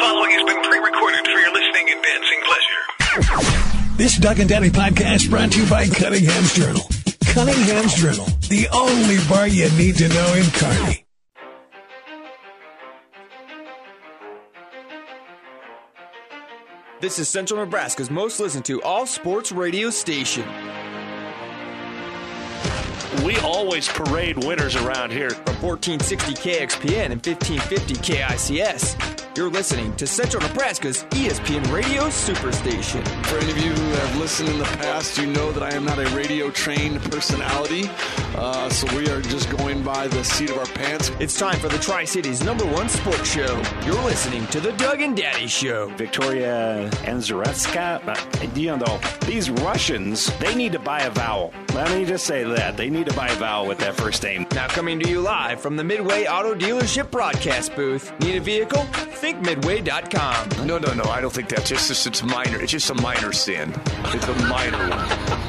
following has been pre-recorded for your listening and dancing pleasure. This Doug and Daddy podcast brought to you by Cunningham's Journal. Cunningham's Journal, the only bar you need to know in Kearney. This is Central Nebraska's most listened to all-sports radio station. We always parade winners around here. From 1460 KXPN and 1550 KICS. You're listening to Central Nebraska's ESPN Radio Superstation. For any of you who have listened in the past, you know that I am not a radio-trained personality, so we are just going by the seat of our pants. It's time for the Tri-Cities #1 sports show. You're listening to the Doug and Daddy Show. Victoria Anzaretska, these Russians, they need to buy a vowel. Let me just say that. They need to buy a vowel with that first name. Now coming to you live from the Midway Auto Dealership broadcast booth. Need a vehicle? Think Midway.com. No, I don't think that's it's minor. It's just a minor sin. It's a minor one.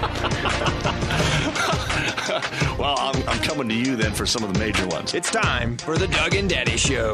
Well, I'm coming to you then for some of the major ones. It's time for the Doug and Daddy Show.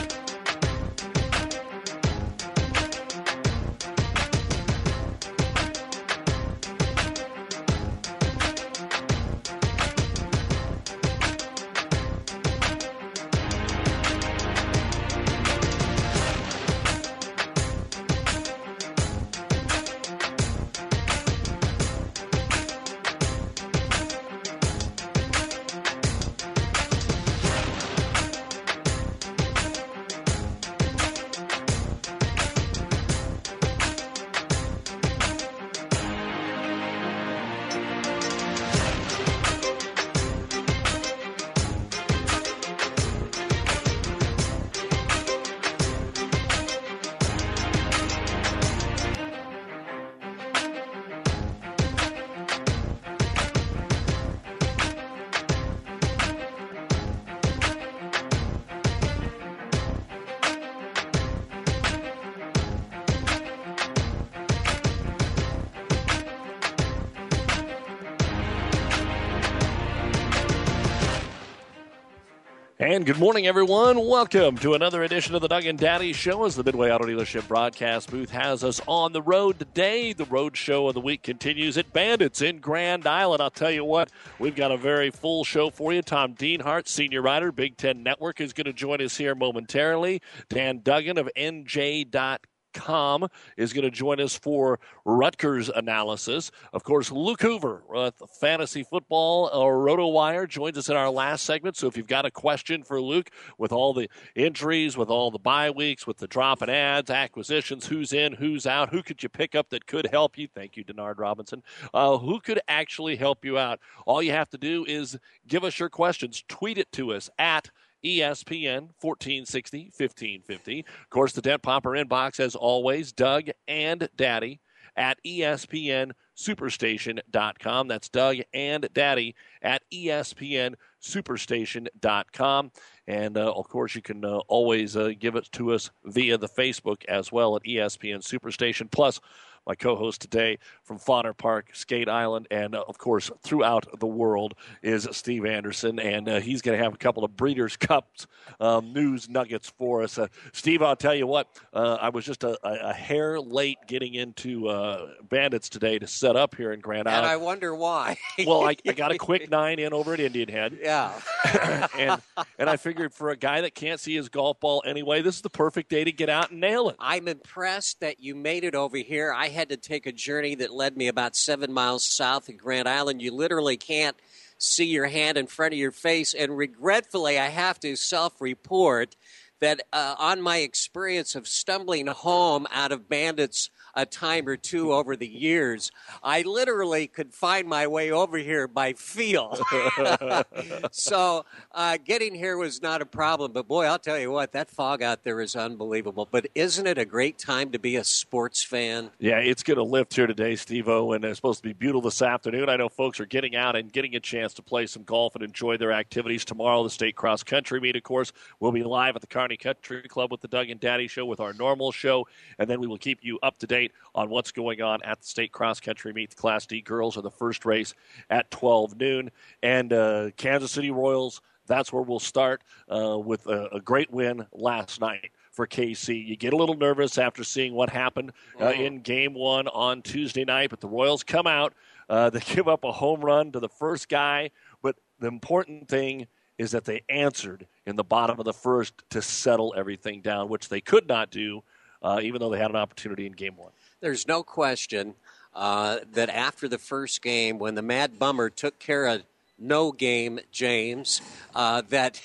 And good morning, everyone. Welcome to another edition of the Doug and Daddy Show as the Midway Auto Dealership broadcast booth has us on the road today. The road show of the week continues at Bandits in Grand Island. I'll tell you what, we've got a very full show for you. Tom Dienhart, senior writer, Big Ten Network, is going to join us here momentarily. Dan Duggan of NJ.com is going to join us for Rutgers analysis. Of course, Luke Hoover with Fantasy Football RotoWire joins us in our last segment. So if you've got a question for Luke with all the injuries, with all the bye weeks, with the drop in ads, acquisitions, who's in, who's out, who could you pick up that could help you? Thank you, Denard Robinson. Who could actually help you out? All you have to do is give us your questions. Tweet it to us at ESPN 1460 1550. Of course, the Dent Popper inbox, as always, Doug and Daddy at ESPNSuperstation.com. That's Doug and Daddy at ESPNSuperstation.com. And, of course, you can always give it to us via the Facebook as well at ESPN Superstation. Plus, my co-host today from Fodder Park, Skate Island, and, of course, throughout the world is Steve Anderson, and he's going to have a couple of Breeders' Cups news nuggets for us. Steve, I'll tell you what, I was just a hair late getting into Bandits today to set up here in Grand Island. And I wonder why. Well, I got a quick 9 in over at Indian Head. Yeah. and I figured for a guy that can't see his golf ball anyway, this is the perfect day to get out and nail it. I'm impressed that you made it over here. I had to take a journey that led me about 7 miles south of Grand Island. You literally can't see your hand in front of your face. And regretfully, I have to self-report that on my experience of stumbling home out of Bandits a time or two over the years, I literally could find my way over here by feel. So getting here was not a problem. But, boy, I'll tell you what, that fog out there is unbelievable. But isn't it a great time to be a sports fan? Yeah, it's going to lift here today, Steve-O, and it's supposed to be beautiful this afternoon. I know folks are getting out and getting a chance to play some golf and enjoy their activities. Tomorrow, the state cross-country meet, of course, will be live at the Kearney Country Club with the Doug and Daddy Show with our normal show, and then we will keep you up to date on what's going on at the state cross-country meet. The Class D girls are the first race at 12 noon. And Kansas City Royals, that's where we'll start with a great win last night for KC. You get a little nervous after seeing what happened in Game 1 on Tuesday night, but the Royals come out. They give up a home run to the first guy, but the important thing is that they answered in the bottom of the first to settle everything down, which they could not do, even though they had an opportunity in Game 1. There's no question that after the first game, when the Mad Bummer took care of no game, James, that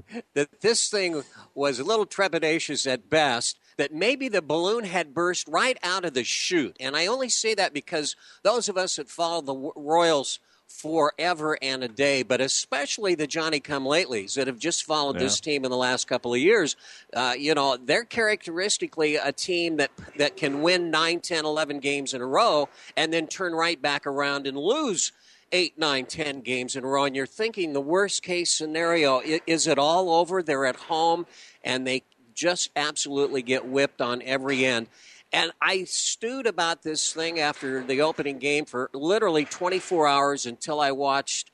this thing was a little trepidatious at best, that maybe the balloon had burst right out of the chute. And I only say that because those of us that follow the Royals forever and a day, but especially the Johnny-come-latelys that have just followed this team in the last couple of years, they're characteristically a team that can win 9, 10, 11 games in a row and then turn right back around and lose 8, 9, 10 games in a row. And you're thinking the worst-case scenario, is it all over? They're at home, and they just absolutely get whipped on every end. And I stewed about this thing after the opening game for literally 24 hours until I watched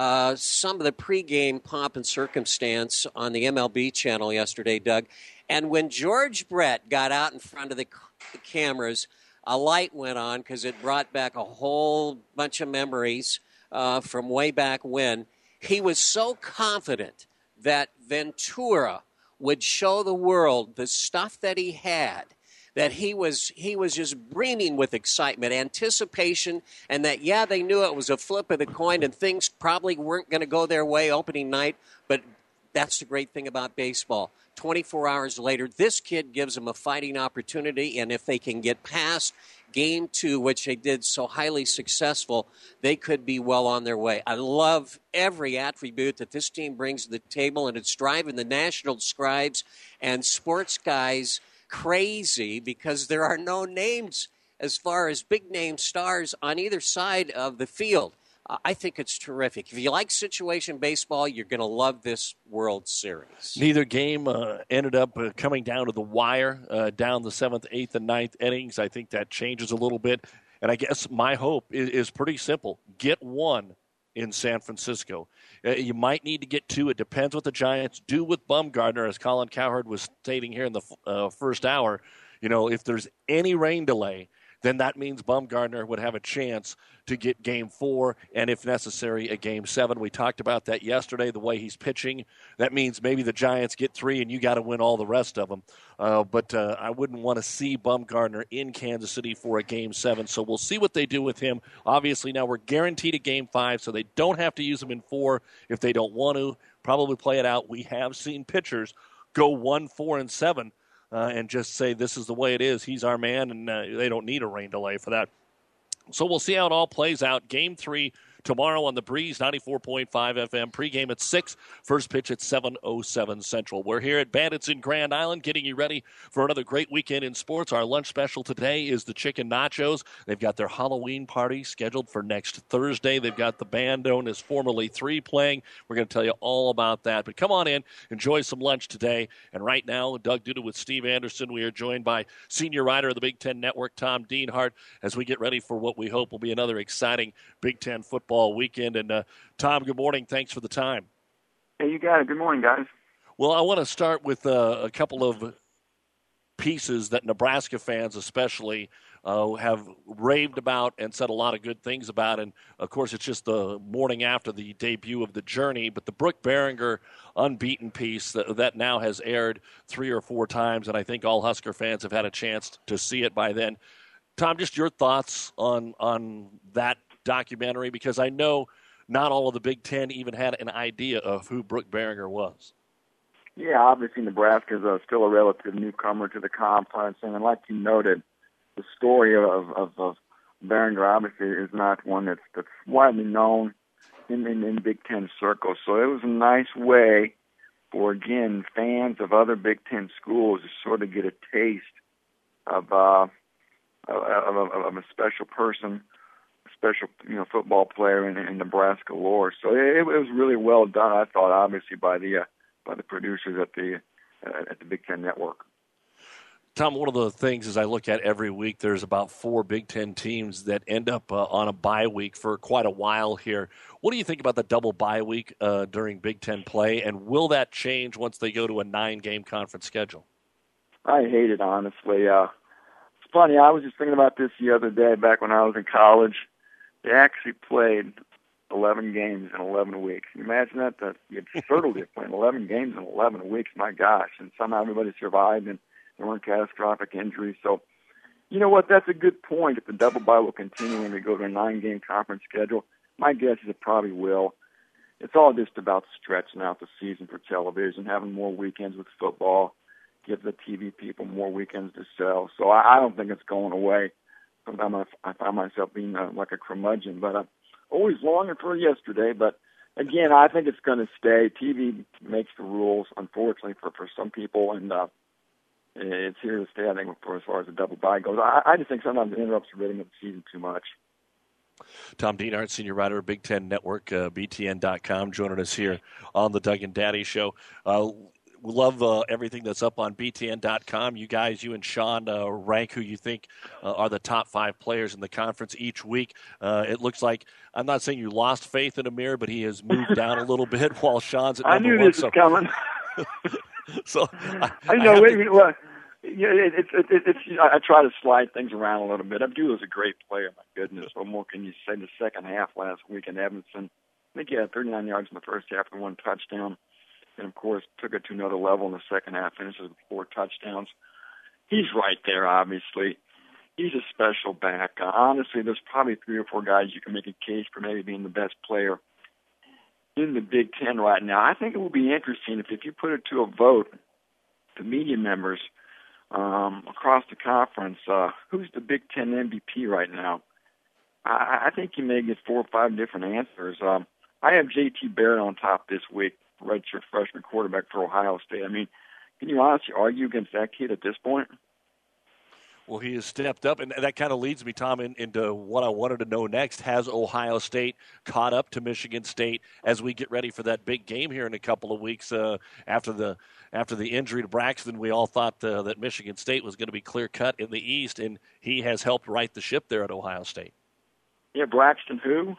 some of the pregame pomp and circumstance on the MLB channel yesterday, Doug. And when George Brett got out in front of the cameras, a light went on because it brought back a whole bunch of memories from way back when. He was so confident that Ventura would show the world the stuff that he had, that he was just brimming with excitement, anticipation, and that, they knew it was a flip of the coin and things probably weren't going to go their way opening night, but that's the great thing about baseball. 24 hours later, this kid gives them a fighting opportunity, and if they can get past Game 2, which they did so highly successful, they could be well on their way. I love every attribute that this team brings to the table, and it's driving the national scribes and sports guys crazy because there are no names as far as big-name stars on either side of the field. I think it's terrific. If you like situation baseball, you're going to love this World Series. Neither game ended up coming down to the wire, down the 7th, 8th, and 9th innings. I think that changes a little bit. And I guess my hope is pretty simple. Get one in San Francisco. You might need to get two. It depends what the Giants do with Bumgarner, as Colin Cowherd was stating here in the first hour. If there's any rain delay, then that means Bumgarner would have a chance to get Game 4 and, if necessary, a Game 7. We talked about that yesterday, the way he's pitching. That means maybe the Giants get 3 and you got to win all the rest of them. But I wouldn't want to see Bumgarner in Kansas City for a Game 7, so we'll see what they do with him. Obviously, now we're guaranteed a Game 5, so they don't have to use him in 4 if they don't want to. Probably play it out. We have seen pitchers go 1, 4, and 7. And just say this is the way it is. He's our man, and they don't need a rain delay for that. So we'll see how it all plays out. Game 3 tomorrow on the Breeze, 94.5 FM. Pregame at 6. First pitch at 7:07 Central. We're here at Bandits in Grand Island getting you ready for another great weekend in sports. Our lunch special today is the chicken nachos. They've got their Halloween party scheduled for next Thursday. They've got the band known as Formerly 3 playing. We're going to tell you all about that. But come on in, enjoy some lunch today. And right now, Doug Duda with Steve Anderson. We are joined by senior writer of the Big Ten Network, Tom Dienhart, as we get ready for what we hope will be another exciting Big Ten football weekend. And Tom, good morning. Thanks for the time. Hey, you got it. Good morning, guys. Well, I want to start with a couple of pieces that Nebraska fans especially have raved about and said a lot of good things about. And, of course, it's just the morning after the debut of The Journey. But the Brooke Berringer unbeaten piece that now has aired 3 or 4 times, and I think all Husker fans have had a chance to see it by then. Tom, just your thoughts on that documentary, because I know not all of the Big Ten even had an idea of who Brooke Berringer was. Yeah, obviously Nebraska is still a relative newcomer to the conference, and like you noted, the story of Berringer obviously is not one that's widely known in Big Ten circles. So it was a nice way for, again, fans of other Big Ten schools to sort of get a taste of a special person, special football player in Nebraska lore. So it was really well done, I thought, obviously by the producers at the Big Ten Network. Tom, one of the things as I look at every week, there's about 4 Big Ten teams that end up on a bye week for quite a while here. What do you think about the double bye week during Big Ten play, and will that change once they go to a 9-game conference schedule? I hate it, honestly. It's funny, I was just thinking about this the other day back when I was in college. They actually played 11 games in 11 weeks. Can you imagine that? The absurdity of playing 11 games in 11 weeks, my gosh. And somehow everybody survived and there weren't catastrophic injuries. So, you know what? That's a good point. If the double bye will continue and we go to a 9-game conference schedule, my guess is it probably will. It's all just about stretching out the season for television, having more weekends with football, give the TV people more weekends to sell. So I don't think it's going away. Sometimes I find myself being like a curmudgeon, but I'm always longing for yesterday. But again, I think it's going to stay. TV makes the rules, unfortunately, for some people, and it's here to stay, I think, for as far as the double bye goes. I just think sometimes it interrupts the rhythm of the season too much. Tom Dienhart, senior writer of Big Ten Network, BTN.com, joining us here on the Doug and Daddy Show. We love everything that's up on BTN.com. You guys, you and Sean, rank who you think are the top 5 players in the conference each week. It looks like, I'm not saying you lost faith in Amir, but he has moved down a little bit while Sean's at number 1. I knew this was coming. So I know. I try to slide things around a little bit. Abdul is a great player, my goodness. What more can you say? The second half last week in Evanston, I think he had 39 yards in the first half and 1 touchdown. And, of course, took it to another level in the second half, finishes with 4 touchdowns. He's right there, obviously. He's a special back. Honestly, there's probably 3 or 4 guys you can make a case for maybe being the best player in the Big Ten right now. I think it will be interesting if you put it to a vote, the media members across the conference, who's the Big Ten MVP right now? I think you may get 4 or 5 different answers. I have J.T. Barrett on top this week, redshirt freshman quarterback for Ohio State. I mean, can you honestly argue against that kid at this point? Well, he has stepped up, and that kind of leads me, Tom, into what I wanted to know next. Has Ohio State caught up to Michigan State as we get ready for that big game here in a couple of weeks? After the injury to Braxton, we all thought that Michigan State was going to be clear-cut in the East, and he has helped right the ship there at Ohio State. Yeah, Braxton who?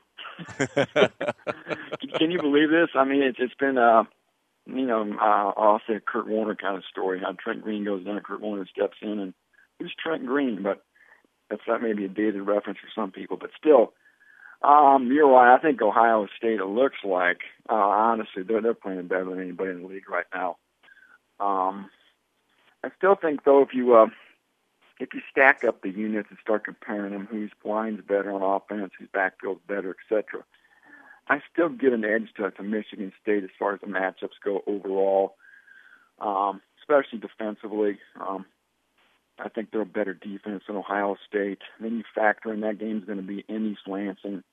Can you believe this? I mean, it's been, I'll say a Kurt Warner kind of story. How Trent Green goes down, Kurt Warner steps in, and who's Trent Green? But that may be a dated reference for some people. But still, you're right. I think Ohio State, it looks like, honestly, they're playing better than anybody in the league right now. I still think, though, if you stack up the units and start comparing them, whose line's better on offense, whose backfield's better, etc., I still give an edge to Michigan State as far as the matchups go overall, especially defensively. I think they're a better defense than Ohio State. Then you factor in that game's going to be in East Lansing.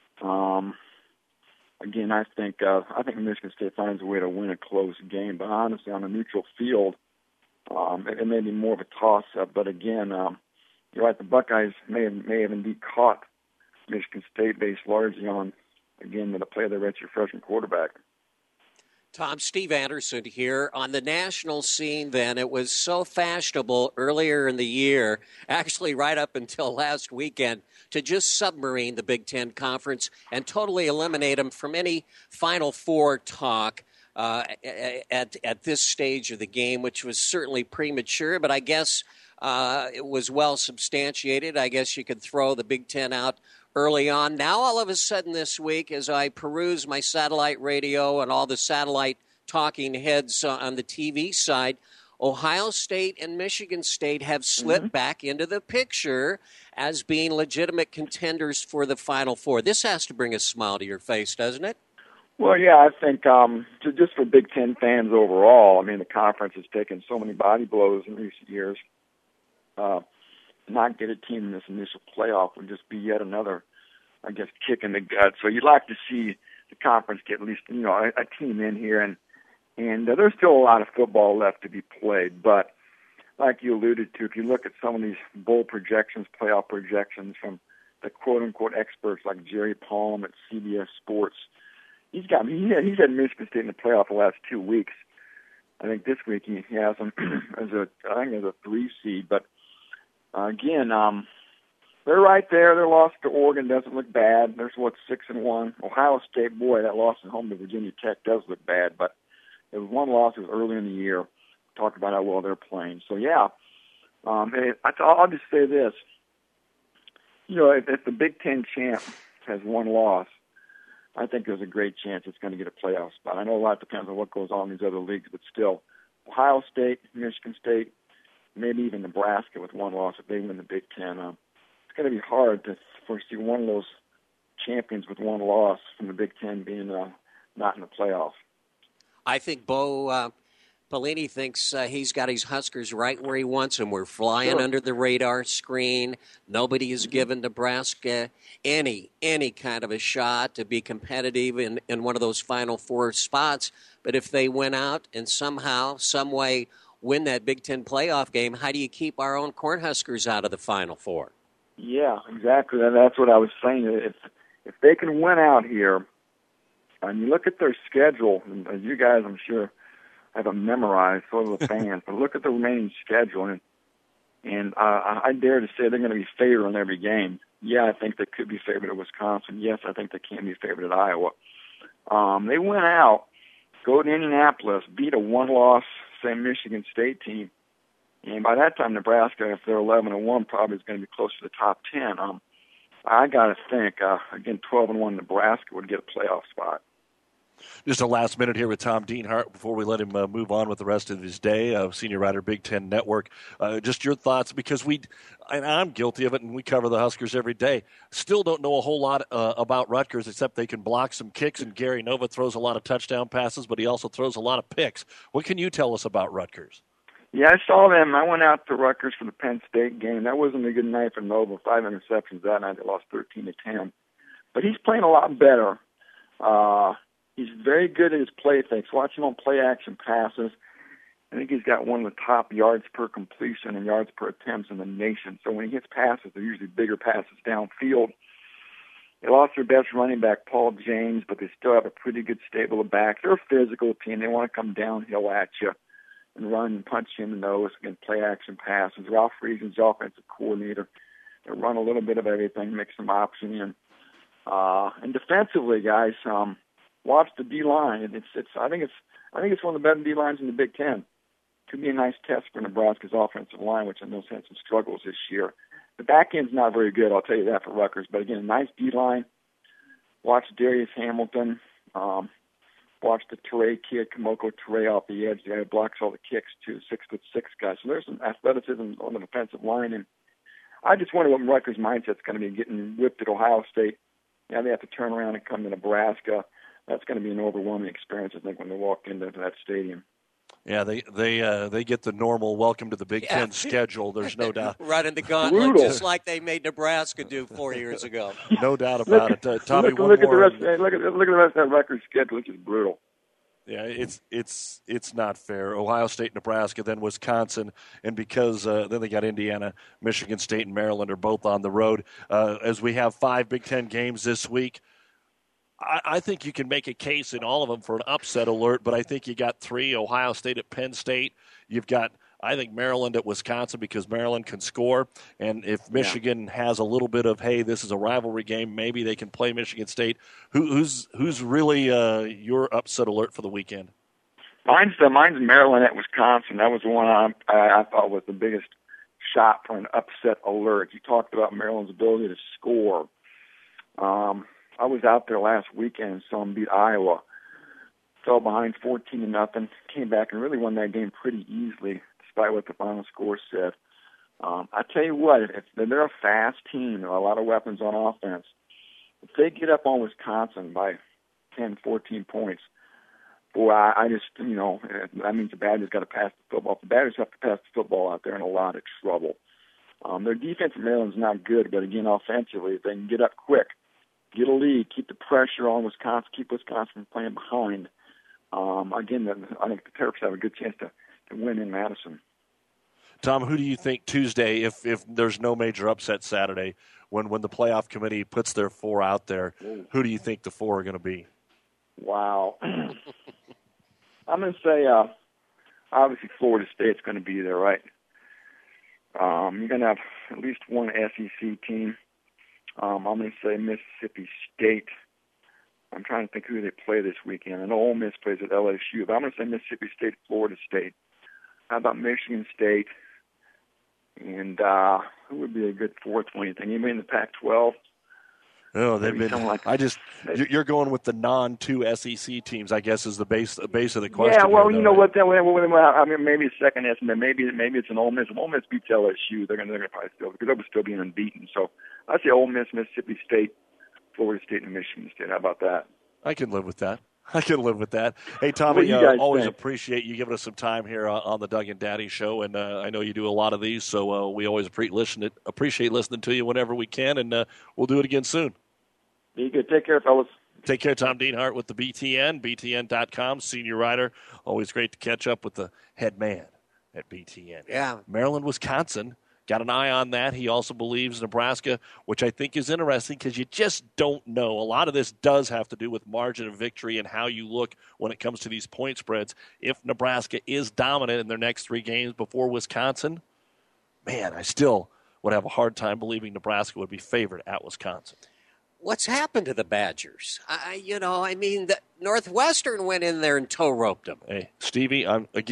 Again, I think Michigan State finds a way to win a close game, but honestly, on a neutral field, it may be more of a toss-up. But again, you're right, the Buckeyes may have indeed caught Michigan State based largely on, again, the play of their redshirt freshman quarterback. Tom, Steve Anderson here. On the national scene then, it was so fashionable earlier in the year, actually right up until last weekend, to just submarine the Big Ten Conference and totally eliminate them from any Final Four talk at this stage of the game, which was certainly premature, but I guess it was well substantiated. I guess you could throw the Big Ten out early on. Now, all of a sudden this week, as I peruse my satellite radio and all the satellite talking heads on the TV side, Ohio State and Michigan State have slipped back into the picture as being legitimate contenders for the Final Four. This has to bring a smile to your face, doesn't it? Well, yeah, I think just for Big Ten fans overall, I mean, the conference has taken so many body blows in recent years. Not get a team in this initial playoff would just be yet another, I guess, kick in the gut. So you'd like to see the conference get at least, a team in here. And there's still a lot of football left to be played. But like you alluded to, if you look at some of these bowl projections, playoff projections from the quote-unquote experts like Jerry Palm at CBS Sports, he's had Michigan State in the playoff the last 2 weeks. I think this week he has them as a 3 seed. But again, they're right there. Their loss to Oregon doesn't look bad. There's 6-1. Ohio State, boy, that loss at home to Virginia Tech does look bad. But it was one loss. It was early in the year. talk about how well they're playing. So, yeah, I'll just say this. You know, if the Big Ten champ has one loss, I think there's a great chance it's going to get a playoff spot. I know a lot depends on what goes on in these other leagues, but still, Ohio State, Michigan State, maybe even Nebraska with one loss if they win the Big Ten. It's going to be hard to foresee one of those champions with one loss from the Big Ten being not in the playoffs. I think Bo Pelini thinks he's got his Huskers right where he wants them. We're flying under the radar screen. Nobody has given Nebraska any kind of a shot to be competitive in one of those Final Four spots. But if they went out and somehow, some way, win that Big Ten playoff game, how do you keep our own Cornhuskers out of the Final Four? Yeah, exactly. That's what I was saying. If they can win out here, and you look at their schedule, and you guys, I'm sure, have it memorized, so do the fans, but look at the remaining schedule, and I dare to say they're going to be favored in every game. Yeah, I think they could be favored at Wisconsin. Yes, I think they can be favored at Iowa. They went out, go to Indianapolis, beat a one-loss, say, Michigan State team, and by that time, Nebraska, if they're 11-1, probably is going to be close to the top 10. I got to think, again, 12-1 Nebraska would get a playoff spot. Just a last minute here with Tom Dienhart before we let him move on with the rest of his day, senior writer, Big Ten Network. Just your thoughts, because and I'm guilty of it, and we cover the Huskers every day, still don't know a whole lot about Rutgers, except they can block some kicks, and Gary Nova throws a lot of touchdown passes, but he also throws a lot of picks. What can you tell us about Rutgers? Yeah, I saw them. I went out to Rutgers for the Penn State game. That wasn't a good night for Nova. 5 interceptions that night. They lost 13-10. But he's playing a lot better. He's very good at his play fakes. Watch him on play-action passes. I think he's got one of the top yards per completion and yards per attempts in the nation. So when he hits passes, they're usually bigger passes downfield. They lost their best running back, Paul James, but they still have a pretty good stable of backs. They're a physical team. They want to come downhill at you and run and punch you in the nose and play-action passes. Ralph Reason's the offensive coordinator. They run a little bit of everything, mix some option in. And defensively, guys, watch the D-line. I think it's one of the better D-lines in the Big Ten. Could be a nice test for Nebraska's offensive line, which I know has had some struggles this year. The back end's not very good, I'll tell you that, for Rutgers. But again, a nice D-line. Watch Darius Hamilton. Watch the Toure kid, Kamoko Toure, off the edge. The guy who blocks all the kicks, too, 6'6" guy. So there's some athleticism on the defensive line. And I just wonder what Rutgers' mindset's going to be, getting whipped at Ohio State. Now they have to turn around and come to Nebraska. That's going to be an overwhelming experience, I think, when they walk into that stadium. Yeah, they get the normal welcome to the Big Ten schedule. There's no doubt. Running the gauntlet, just like they made Nebraska do 4 years ago. No doubt about it. Tommy, look at the rest of that record schedule, which is brutal. Yeah, it's not fair. Ohio State, Nebraska, then Wisconsin, and because then they got Indiana, Michigan State, and Maryland are both on the road. As we have 5 Big Ten games this week, I think you can make a case in all of them for an upset alert, but I think you got 3, Ohio State at Penn State. You've got, I think, Maryland at Wisconsin, because Maryland can score. And if Michigan has a little bit of, hey, this is a rivalry game, maybe they can play Michigan State. Who's really your upset alert for the weekend? Mine's Maryland at Wisconsin. That was the one I thought was the biggest shot for an upset alert. You talked about Maryland's ability to score. I was out there last weekend and saw them beat Iowa. Fell behind 14-0, came back and really won that game pretty easily, despite what the final score said. I tell you what, if they're a fast team, there are a lot of weapons on offense. If they get up on Wisconsin by 10, 14 points, boy, I just, that means the Badgers got to pass the football. If the Badgers have to pass the football out there, in a lot of trouble. Their defense in Maryland's not good, but again, offensively, if they can get up quick, get a lead, keep the pressure on Wisconsin, keep Wisconsin from playing behind. Again, I think the Terps have a good chance to win in Madison. Tom, who do you think Tuesday, if there's no major upset Saturday, when the playoff committee puts their 4 out there, who do you think the 4 are going to be? Wow. I'm going to say, obviously, Florida State's going to be there, right? You're going to have at least one SEC team. I'm going to say Mississippi State. I'm trying to think who they play this weekend. I know Ole Miss plays at LSU, but I'm going to say Mississippi State, Florida State. How about Michigan State? And who would be a good fourth one? You think anybody in the Pac-12? No, they've been. You're going with the non-2 SEC teams, I guess, is the base of the question. Yeah, well, you know what? I mean, maybe a second estimate. Maybe it's an Ole Miss. If Ole Miss beats LSU, they're going to probably still, because they'll still be unbeaten. So I say Ole Miss, Mississippi State, Florida State, and Michigan State. How about that? I can live with that. Hey, Tommy, always appreciate you giving us some time here on the Doug and Daddy Show, and I know you do a lot of these, so we always appreciate listening to you whenever we can, and we'll do it again soon. Be good. Take care, fellas. Take care. Tom Dienhart with the BTN, BTN.com, senior writer. Always great to catch up with the head man at BTN. Yeah. Maryland, Wisconsin. Got an eye on that. He also believes Nebraska, which I think is interesting because you just don't know. A lot of this does have to do with margin of victory and how you look when it comes to these point spreads. If Nebraska is dominant in their next 3 games before Wisconsin, man, I still would have a hard time believing Nebraska would be favored at Wisconsin. What's happened to the Badgers? The Northwestern went in there and toe-roped them. Hey, Stevie,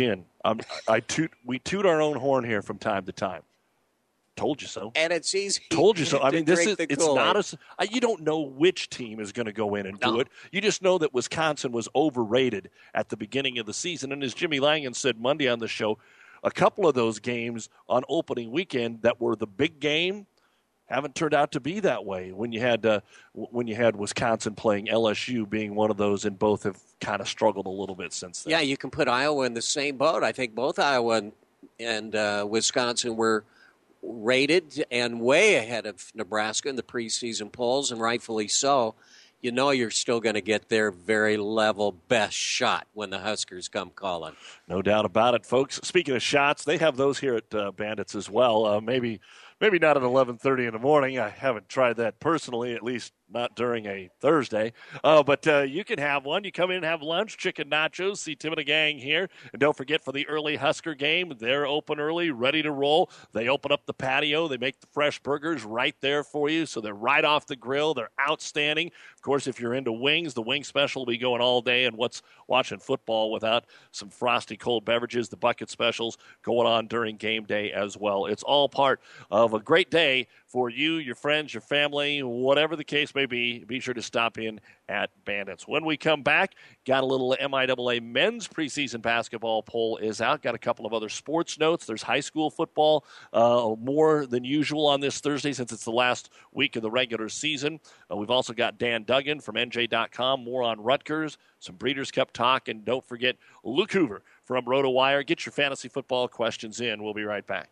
we toot our own horn here from time to time. Told you so. And it's easy. Told you so. I mean, it's not you don't know which team is going to go in and do it. You just know that Wisconsin was overrated at the beginning of the season. And as Jimmy Langan said Monday on the show, a couple of those games on opening weekend that were the big game haven't turned out to be that way. When you had Wisconsin playing LSU being one of those, and both have kind of struggled a little bit since then. Yeah, you can put Iowa in the same boat. I think both Iowa and Wisconsin were rated and way ahead of Nebraska in the preseason polls, and rightfully so. You know you're still going to get their very level best shot when the Huskers come calling. No doubt about it, folks. Speaking of shots, they have those here at Bandits as well. Maybe not at 11:30 in the morning. I haven't tried that personally, at least not during a Thursday. But you can have one. You come in and have lunch, chicken nachos, see Tim and the gang here. And don't forget, for the early Husker game, they're open early, ready to roll. They open up the patio. They make the fresh burgers right there for you. So they're right off the grill. They're outstanding. Of course, if you're into wings, the wing special will be going all day. And what's watching football without some frosty cold beverages? The bucket specials going on during game day as well. It's all part of a great day for you, your friends, your family, whatever the case may be. Be sure to stop in at Bandits. When we come back, got a little MIAA men's preseason basketball poll is out. Got a couple of other sports notes. There's high school football more than usual on this Thursday since it's the last week of the regular season. We've also got Dan Duggan from NJ.com, more on Rutgers, some Breeders' Cup talk, and don't forget Luke Hoover from RotoWire. Get your fantasy football questions in. We'll be right back.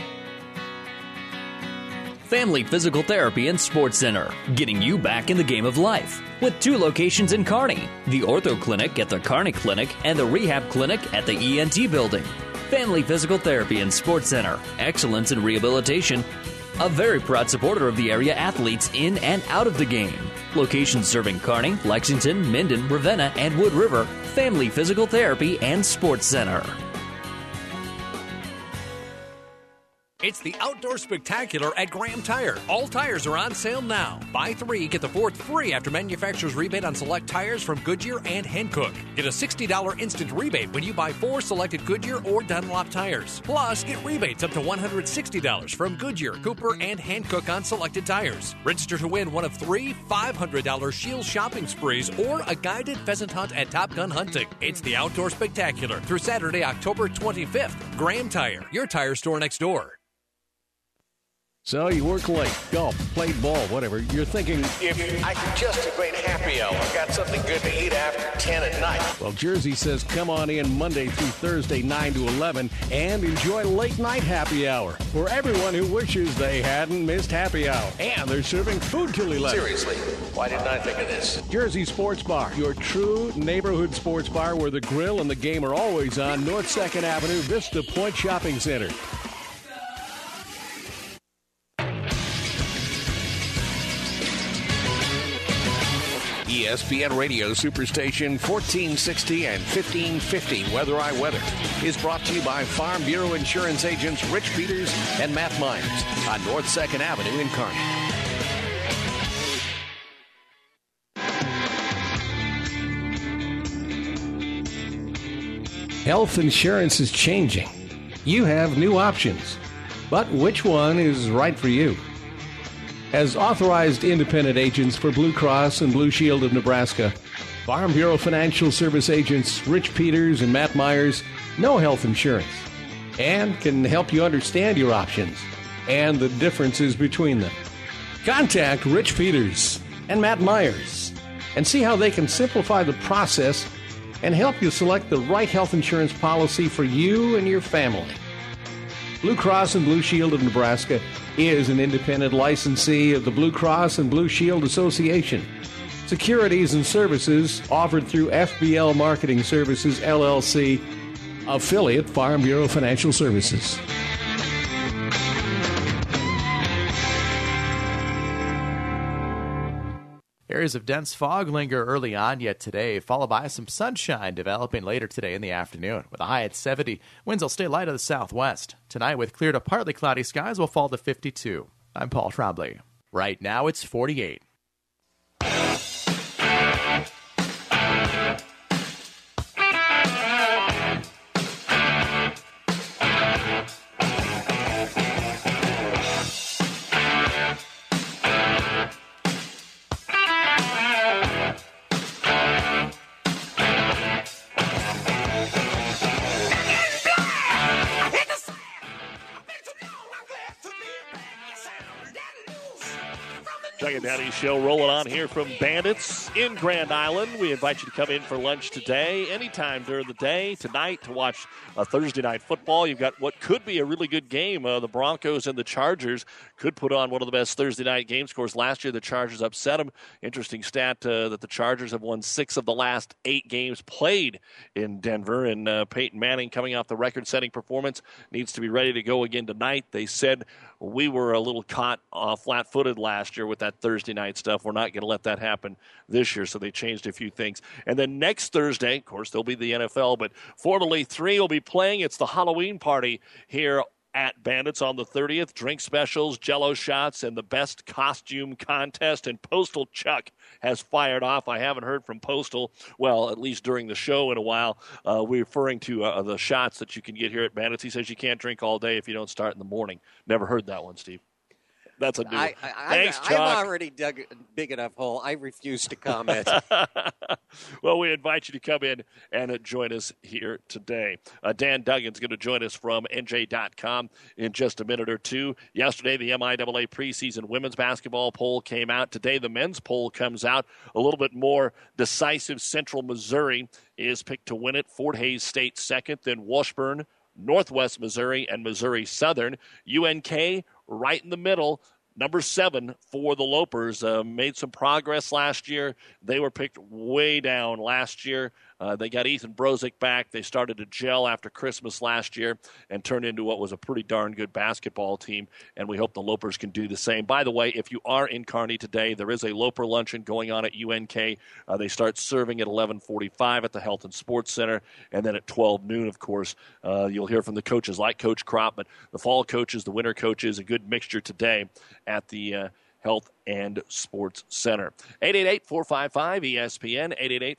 Family Physical Therapy and Sports Center, getting you back in the game of life. With 2 locations in Kearney, the Ortho Clinic at the Kearney Clinic and the Rehab Clinic at the ENT Building. Family Physical Therapy and Sports Center, excellence in rehabilitation. A very proud supporter of the area athletes in and out of the game. Locations serving Kearney, Lexington, Minden, Ravenna, and Wood River. Family Physical Therapy and Sports Center. It's the Outdoor Spectacular at Graham Tire. All tires are on sale now. Buy 3, get the 4th free after manufacturer's rebate on select tires from Goodyear and Hankook. Get a $60 instant rebate when you buy 4 selected Goodyear or Dunlop tires. Plus, get rebates up to $160 from Goodyear, Cooper, and Hankook on selected tires. Register to win one of 3 $500 Shield shopping sprees or a guided pheasant hunt at Top Gun Hunting. It's the Outdoor Spectacular through Saturday, October 25th. Graham Tire, your tire store next door. So you work late, golf, played ball, whatever. You're thinking, if I could just a great happy hour, got something good to eat after 10 at night. Well, Jersey says come on in Monday through Thursday, 9 to 11, and enjoy late night happy hour for everyone who wishes they hadn't missed happy hour. And they're serving food till 11. Seriously, why didn't I think of this? Jersey Sports Bar, your true neighborhood sports bar where the grill and the game are always on North 2nd Avenue, Vista Point Shopping Center. ESPN Radio Superstation 1460 and 1550 Weather I Weather is brought to you by Farm Bureau Insurance agents Rich Peters and Matt Myers on North 2nd Avenue in Kearney. Health insurance is changing. you have new options. But which one is right for you? As authorized independent agents for Blue Cross and Blue Shield of Nebraska, Farm Bureau Financial Service agents Rich Peters and Matt Myers know health insurance and can help you understand your options and the differences between them. Contact Rich Peters and Matt Myers and see how they can simplify the process and help you select the right health insurance policy for you and your family. Blue Cross and Blue Shield of Nebraska is an independent licensee of the Blue Cross and Blue Shield Association. Securities and services offered through FBL Marketing Services, LLC, affiliate Farm Bureau Financial Services. Areas of dense fog linger early on yet today, followed by some sunshine developing later today in the afternoon. With a high at 70, winds will stay light to the southwest. Tonight, with clear to partly cloudy skies, will fall to 52. I'm Paul Trombley. Right now, it's 48. Doug and Daddy Show rolling on here from Bandits in Grand Island. We invite you to come in for lunch today, anytime during the day, tonight, to watch Thursday night football. You've got what could be a really good game. The Broncos and the Chargers could put on one of the best Thursday night game scores. Last year, the Chargers upset them. Interesting stat that the Chargers have won 6 of the last 8 games played in Denver. And Peyton Manning, coming off the record-setting performance, needs to be ready to go again tonight. They said we were a little caught flat-footed last year with that Thursday night stuff. We're not going to let that happen this year, so they changed a few things. And then next Thursday, of course, there'll be the NFL, but Formula 3 will be playing. It's the Halloween party here at Bandits on the 30th. Drink specials, Jell-O shots, and the best costume contest. And Postal Chuck has fired off. I haven't heard from Postal, well, at least during the show in a while. We're referring to the shots that you can get here at Bandits. He says you can't drink all day if you don't start in the morning. Never heard that one, Steve. That's a new one. Thanks, Chuck. I've already dug a big enough hole. I refuse to comment. Well, we invite you to come in and join us here today. Dan Duggan's going to join us from NJ.com in just a minute or two. Yesterday, the MIAA preseason women's basketball poll came out. Today, the men's poll comes out. A little bit more decisive. Central Missouri is picked to win it. Fort Hays State second, then Washburn, Northwest Missouri, and Missouri Southern. UNK right in the middle, number 7 for the Lopers. Made some progress last year. They were picked way down last year. They got Ethan Brozick back. They started to gel after Christmas last year and turned into what was a pretty darn good basketball team, and we hope the Lopers can do the same. By the way, if you are in Kearney today, there is a Loper luncheon going on at UNK. They start serving at 11:45 at the Health and Sports Center, and then at 12 noon, of course, you'll hear from the coaches like Coach Kropp, but the fall coaches, the winter coaches, a good mixture today at the Health and Sports Center. 888-455-ESPN,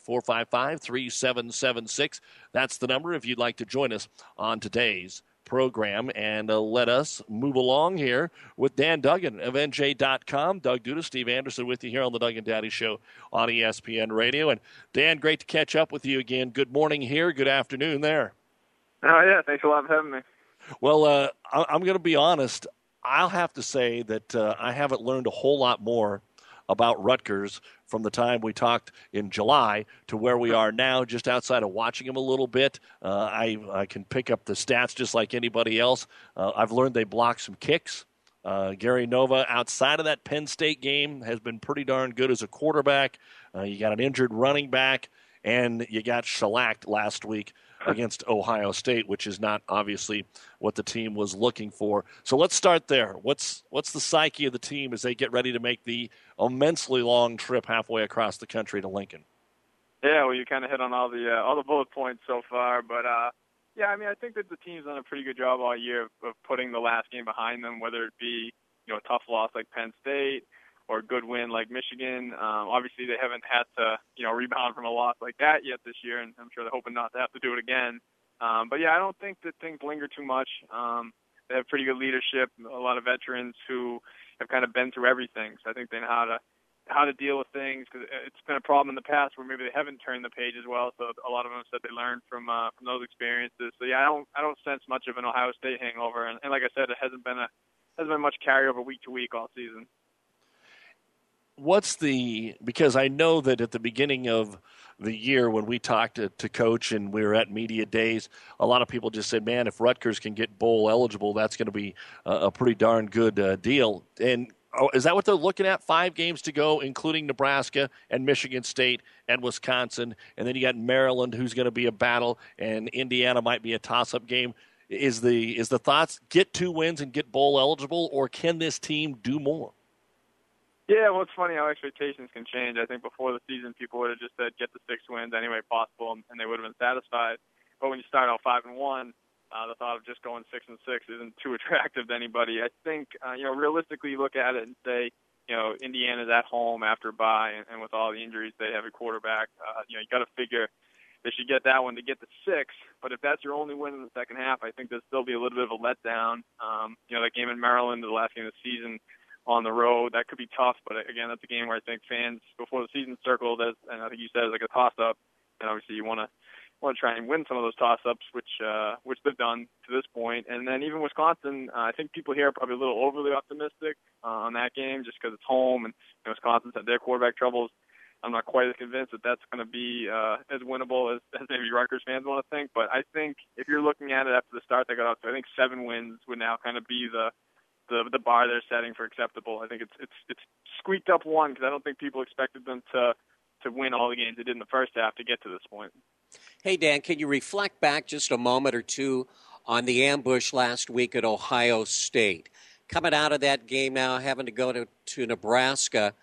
888-455-3776. That's the number if you'd like to join us on today's program. And let us move along here with Dan Duggan of NJ.com. Doug Duda, Steve Anderson with you here on the Doug and Daddy Show on ESPN Radio. And Dan, great to catch up with you again. Good morning here. Good afternoon there. Oh, yeah. Thanks a lot for having me. Well, I'm going to be honest. I'll have to say that I haven't learned a whole lot more about Rutgers from the time we talked in July to where we are now, just outside of watching them a little bit. I can pick up the stats just like anybody else. I've learned they block some kicks. Gary Nova, outside of that Penn State game, has been pretty darn good as a quarterback. You got an injured running back, and you got shellacked last week against Ohio State, which is not obviously what the team was looking for. So let's start there. What's the psyche of the team as they get ready to make the immensely long trip halfway across the country to Lincoln? Yeah, well, you kind of hit on all the bullet points so far, but yeah, I mean, I think that the team's done a pretty good job all year of putting the last game behind them, whether it be a tough loss like Penn State or a good win like Michigan. Obviously, they haven't had to rebound from a loss like that yet this year, and I'm sure they're hoping not to have to do it again. But yeah, I don't think that things linger too much. They have pretty good leadership, a lot of veterans who have kind of been through everything. So I think they know how to deal with things, because it's been a problem in the past where maybe they haven't turned the page as well. So a lot of them said they learned from those experiences. So yeah, I don't sense much of an Ohio State hangover. And like I said, it hasn't been much carryover week to week all season. Because I know that at the beginning of the year when we talked to Coach and we were at media days, a lot of people just said, man, if Rutgers can get bowl eligible, that's going to be a pretty darn good deal. And is that what they're looking at? 5 games to go, including Nebraska and Michigan State and Wisconsin. And then you got Maryland, who's going to be a battle, and Indiana might be a toss-up game. Is the thoughts get 2 wins and get bowl eligible, or can this team do more? Yeah, well, it's funny how expectations can change. I think before the season, people would have just said get the 6 wins any way possible, and they would have been satisfied. But when you start out 5-1, the thought of just going 6-6 isn't too attractive to anybody. I think, realistically, you look at it and say, Indiana's at home after a bye, and with all the injuries they have at quarterback, you got to figure they should get that one to get to 6. But if that's your only win in the second half, I think there'll still be a little bit of a letdown. That game in Maryland, the last game of the season, on the road, that could be tough, but again, that's a game where I think fans before the season circled as, and I think you said, it's like a toss-up, and obviously you want to try and win some of those toss-ups, which they've done to this point. And then even Wisconsin, I think people here are probably a little overly optimistic on that game just because it's home, and Wisconsin's had their quarterback troubles. I'm not quite as convinced that that's going to be as winnable as maybe Rutgers fans want to think, but I think if you're looking at it after the start they got out to, I think 7 wins would now kind of be the bar they're setting for acceptable. I think it's squeaked up 1 because I don't think people expected them to win all the games they did in the first half to get to this point. Hey, Dan, can you reflect back just a moment or two on the ambush last week at Ohio State? Coming out of that game now, having to go to Nebraska,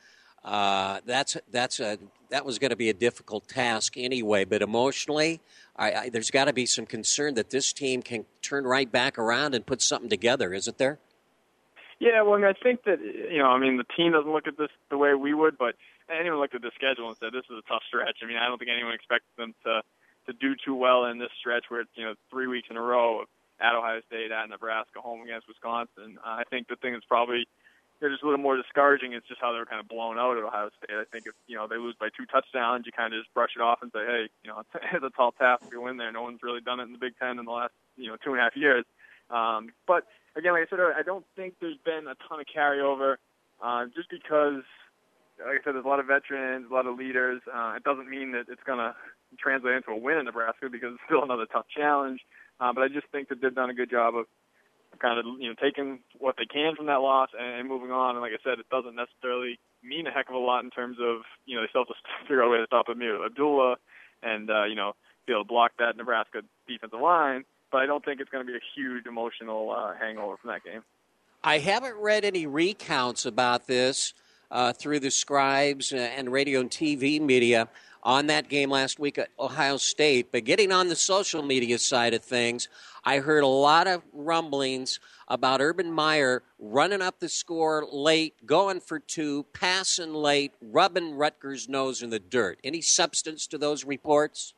that was going to be a difficult task anyway. But emotionally, there's got to be some concern that this team can turn right back around and put something together, isn't there? Yeah, well, I think that, the team doesn't look at this the way we would, but anyone looked at the schedule and said this is a tough stretch. I don't think anyone expected them to do too well in this stretch where it's, 3 weeks in a row at Ohio State, at Nebraska, home against Wisconsin. I think the thing that's probably just a little more discouraging is just how they were kind of blown out at Ohio State. I think if, they lose by 2 touchdowns, you kind of just brush it off and say, hey, it's a tall task to win there. No one's really done it in the Big Ten in the last, 2.5 years. But again, like I said earlier, I don't think there's been a ton of carryover just because, like I said, there's a lot of veterans, a lot of leaders. It doesn't mean that it's going to translate into a win in Nebraska because it's still another tough challenge. But I just think that they've done a good job of kind of, taking what they can from that loss and moving on. And like I said, it doesn't necessarily mean a heck of a lot in terms of, they still have to figure out a way to stop Amir Abdullah and, be able to block that Nebraska defensive line. But I don't think it's going to be a huge emotional hangover from that game. I haven't read any recounts about this through the scribes and radio and TV media on that game last week at Ohio State. But getting on the social media side of things, I heard a lot of rumblings about Urban Meyer running up the score late, going for 2, passing late, rubbing Rutgers' nose in the dirt. Any substance to those reports?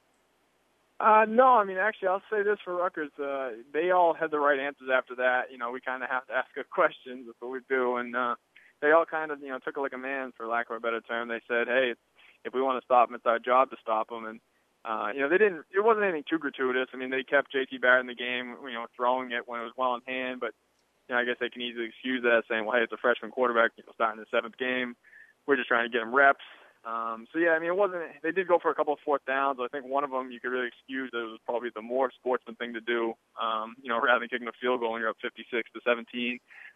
No, actually, I'll say this for Rutgers. They all had the right answers after that. We kind of have to ask a question. That's what we do. And they all kind of, took it like a man, for lack of a better term. They said, hey, if we want to stop them, it's our job to stop them. And, it wasn't anything too gratuitous. They kept J.T. Barrett in the game, throwing it when it was well in hand. But, I guess they can easily excuse that, saying, well, hey, it's a freshman quarterback, starting the 7th game. We're just trying to get him reps. It wasn't. They did go for a couple of 4th downs. I think one of them you could really excuse. It was probably the more sportsman thing to do. Rather than kicking a field goal when you're up 56-17.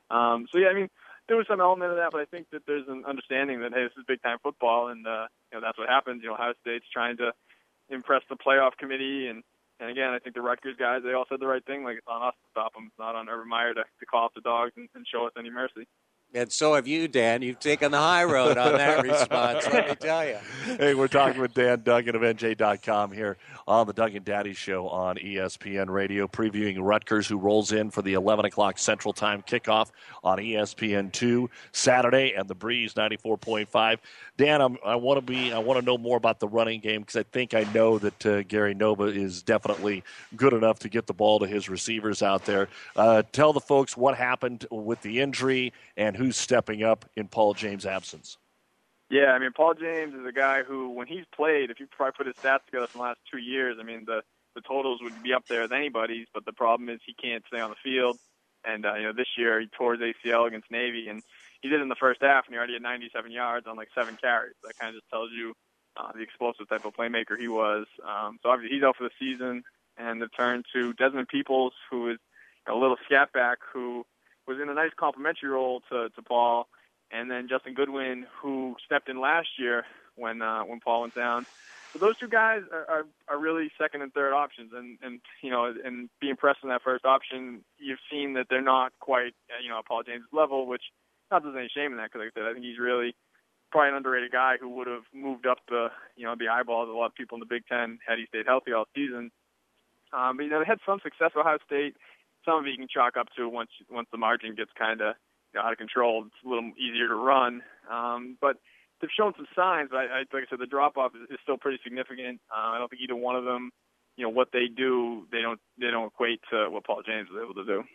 There was some element of that, but I think that there's an understanding that, hey, this is big time football, and that's what happens. Ohio State's trying to impress the playoff committee, and again, I think the Rutgers guys, they all said the right thing. Like, it's on us to stop them. It's not on Urban Meyer to call up the dogs and show us any mercy. And so have you, Dan. You've taken the high road on that response, let me tell you. Hey, we're talking with Dan Duggan of NJ.com here on the Doug and Daddy Show on ESPN Radio, previewing Rutgers, who rolls in for the 11 o'clock Central Time kickoff on ESPN2 Saturday, and the Breeze 94.5. Dan, I want to know more about the running game, because I think I know that Gary Nova is definitely good enough to get the ball to his receivers out there. Tell the folks what happened with the injury and who's stepping up in Paul James' absence. Yeah, I mean, Paul James is a guy who, when he's played, if you probably put his stats together from the last 2 years, I mean, the totals would be up there with anybody's, but the problem is he can't stay on the field. And, this year he tore his ACL against Navy, and he did it in the first half, and he already had 97 yards on, 7 carries. That kind of just tells you the explosive type of playmaker he was. So, obviously, he's out for the season, and they've turned to Desmond Peoples, who is a little scat back, who was in a nice complimentary role to Paul, and then Justin Goodwin, who stepped in last year when Paul went down. So those two guys are really second and third options, and being pressed in that first option, you've seen that they're not quite Paul James' level, which not there's any shame in that, because like I said, I think he's really probably an underrated guy who would have moved up the eyeballs of a lot of people in the Big Ten had he stayed healthy all season. But they had some success at Ohio State. Some of it you can chalk up to once the margin gets kind of out of control. It's a little easier to run, but they've shown some signs. But like I said, the drop off is still pretty significant. I don't think either one of them, what they do, they don't equate to what Paul James was able to do.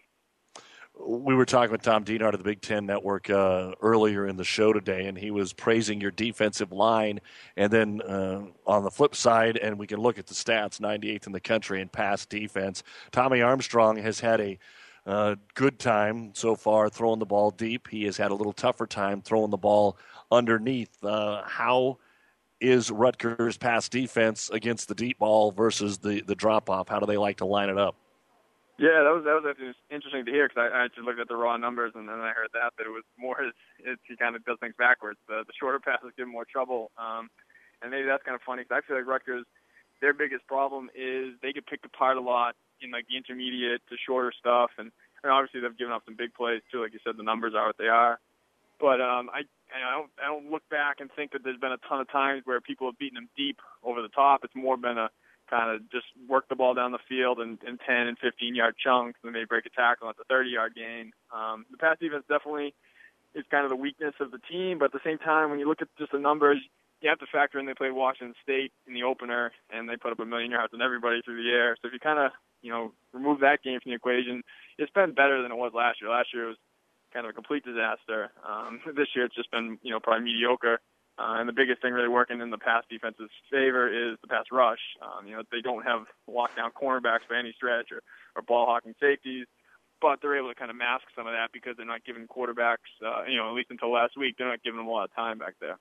We were talking with Tom Dienhart of the Big Ten Network earlier in the show today, and he was praising your defensive line. And then on the flip side, and we can look at the stats, 98th in the country in pass defense. Tommy Armstrong has had a good time so far throwing the ball deep. He has had a little tougher time throwing the ball underneath. How is Rutgers' pass defense against the deep ball versus the drop-off? How do they like to line it up? Yeah, that was interesting to hear, because I just looked at the raw numbers, and then I heard that it was more he kind of does things backwards. The shorter passes give him more trouble, and maybe that's kind of funny, because I feel like Rutgers, their biggest problem is they get picked apart a lot in the intermediate to shorter stuff, and obviously they've given up some big plays too. Like you said, the numbers are what they are. But I don't look back and think that there's been a ton of times where people have beaten them deep over the top. It's more been a kind of just work the ball down the field in 10 and 15-yard chunks, and maybe break a tackle at the 30-yard gain. The pass defense definitely is kind of the weakness of the team, but at the same time, when you look at just the numbers, you have to factor in they played Washington State in the opener, and they put up 1 million yards on everybody through the air. So if you kind of, remove that game from the equation, it's been better than it was last year. Last year it was kind of a complete disaster. This year it's just been, probably mediocre. And the biggest thing really working in the pass defense's favor is the pass rush. They don't have lockdown cornerbacks by any stretch or ball hawking safeties, but they're able to kind of mask some of that because they're not giving quarterbacks, at least until last week, they're not giving them a lot of time back there.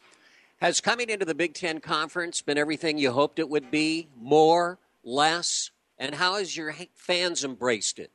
Has coming into the Big Ten Conference been everything you hoped it would be? More, less? And how has your fans embraced it?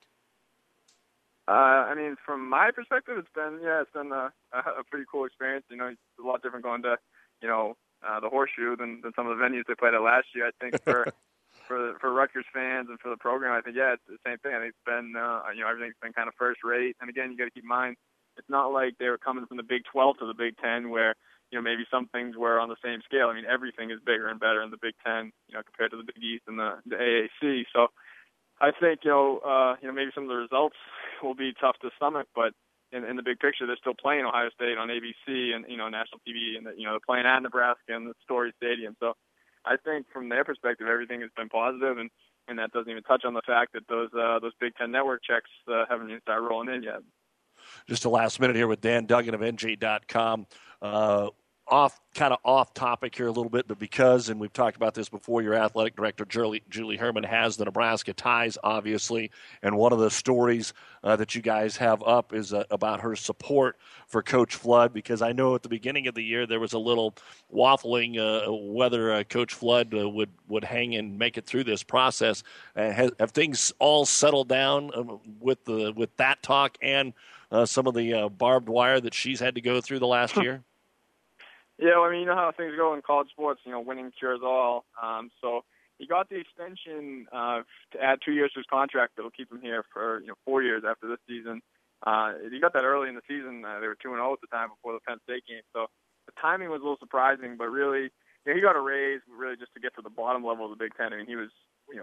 From my perspective, it's been a pretty cool experience. It's a lot different going to, the Horseshoe than some of the venues they played at last year. I think for Rutgers fans and for the program, I think, it's the same thing. I think it's been, everything's been kind of first rate. And again, you got to keep in mind, it's not like they were coming from the Big 12 to the Big 10 where, maybe some things were on the same scale. Everything is bigger and better in the Big 10, compared to the Big East and the AAC. So I think, maybe some of the results will be tough to stomach, but in the big picture, they're still playing Ohio State on ABC and, national TV, and, they're playing at Nebraska in the Story Stadium. So I think from their perspective, everything has been positive, and that doesn't even touch on the fact that those Big Ten Network checks haven't even started rolling in yet. Just a last minute here with Dan Duggan of NJ.com. Off topic here a little bit, but because, and we've talked about this before, your athletic director, Julie Herman, has the Nebraska ties, obviously, and one of the stories that you guys have up is about her support for Coach Flood, because I know at the beginning of the year there was a little waffling whether Coach Flood would hang and make it through this process. Have things all settled down with that talk and some of the barbed wire that she's had to go through the last year? Yeah, well, you know how things go in college sports. Winning cures all. So he got the extension to add 2 years to his contract that'll keep him here for 4 years after this season. He got that early in the season. They were 2-0 at the time before the Penn State game. So the timing was a little surprising, but really, he got a raise really just to get to the bottom level of the Big Ten. I mean, he was,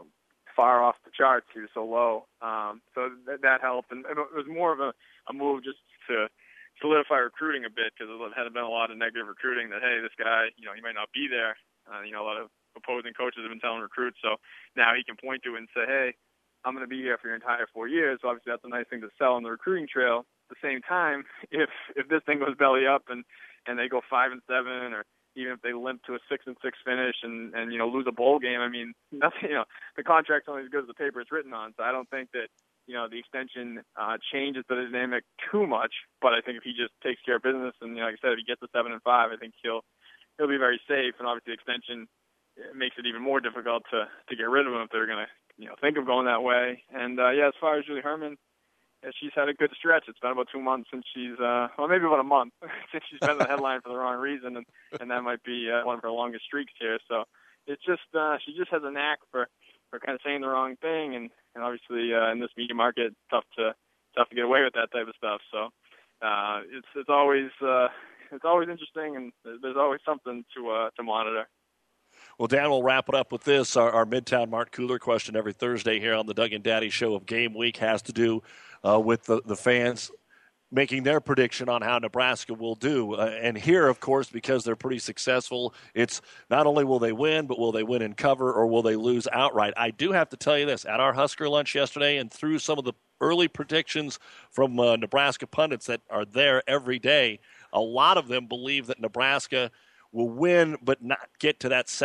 far off the charts. He was so low. So that helped. And it was more of a move just to solidify recruiting a bit, because there had been a lot of negative recruiting that, hey, this guy, he might not be there. A lot of opposing coaches have been telling recruits. So now he can point to it and say, hey, I'm going to be here for your entire 4 years. So obviously that's a nice thing to sell on the recruiting trail. At the same time, if this thing goes belly up and they go 5-7, or even if they limp to a 6-6 finish and lose a bowl game, I mean, nothing. The contract's only as good as the paper it's written on. So I don't think that the extension changes the dynamic too much. But I think if he just takes care of business and like I said, if he gets to 7-5, I think he'll be very safe. And obviously, the extension makes it even more difficult to get rid of him if they're going to think of going that way. And as far as Julie Herman, she's had a good stretch. It's been about 2 months since she's, maybe about a month since she's been in the headline for the wrong reason, and that might be one of her longest streaks here. So it's just she just has a knack for kind of saying the wrong thing, and obviously in this media market, it's tough to get away with that type of stuff. So it's always interesting, and there's always something to monitor. Well, Dan, we'll wrap it up with this. Our Midtown Mart Cooler question every Thursday here on the Doug and Daddy Show of Game Week has to do with the fans making their prediction on how Nebraska will do. And here, of course, because they're pretty successful, it's not only will they win, but will they win in cover or will they lose outright? I do have to tell you this. At our Husker lunch yesterday and through some of the early predictions from Nebraska pundits that are there every day, a lot of them believe that Nebraska will win but not get to that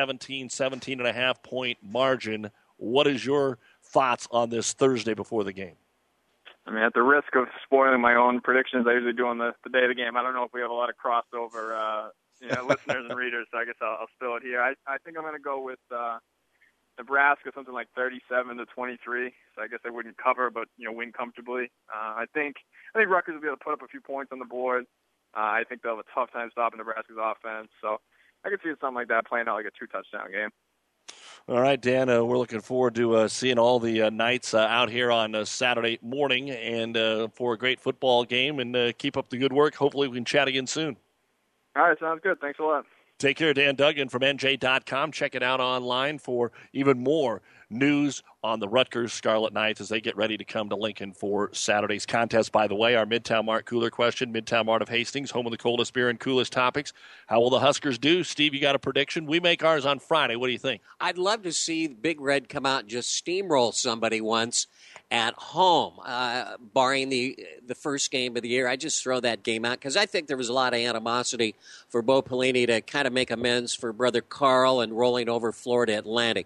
17.5 point margin. What is your thoughts on this Thursday before the game? I mean, at the risk of spoiling my own predictions, I usually do on the day of the game. I don't know if we have a lot of crossover listeners and readers, so I guess I'll spill it here. I think I'm going to go with Nebraska, something like 37-23. So I guess I wouldn't cover, but win comfortably. I think Rutgers will be able to put up a few points on the board. I think they'll have a tough time stopping Nebraska's offense. So I could see something like that playing out like a 2-touchdown game. All right, Dan, we're looking forward to seeing all the Knights out here on Saturday morning and for a great football game, and keep up the good work. Hopefully we can chat again soon. All right, sounds good. Thanks a lot. Take care, Dan Duggan from NJ.com. Check it out online for even more news on the Rutgers Scarlet Knights as they get ready to come to Lincoln for Saturday's contest. By the way, our Midtown Mart Cooler question, Midtown Mart of Hastings, home of the coldest beer and coolest topics. How will the Huskers do? Steve, you got a prediction? We make ours on Friday. What do you think? I'd love to see Big Red come out and just steamroll somebody once at home, barring the first game of the year. I just throw that game out because I think there was a lot of animosity for Bo Pelini to kind of make amends for brother Carl and rolling over Florida Atlantic.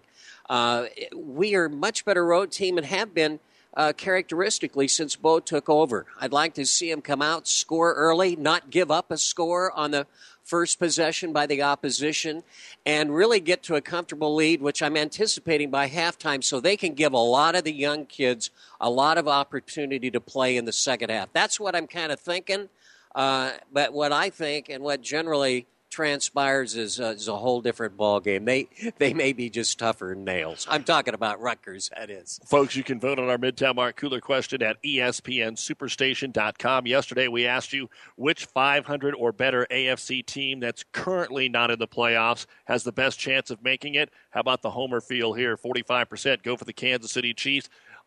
We are a much better road team and have been characteristically since Bo took over. I'd like to see him come out, score early, not give up a score on the first possession by the opposition, and really get to a comfortable lead, which I'm anticipating by halftime, so they can give a lot of the young kids a lot of opportunity to play in the second half. That's what I'm kind of thinking. But what I think and what generally transpires is a whole different ball game. They may be just tougher than nails. I'm talking about Rutgers, that is. Folks, you can vote on our Midtown Mart Cooler question at ESPNSuperstation.com. Yesterday we asked you which 500 or better AFC team that's currently not in the playoffs has the best chance of making it. How about the homer feel here? 45% go for the Kansas City Chiefs.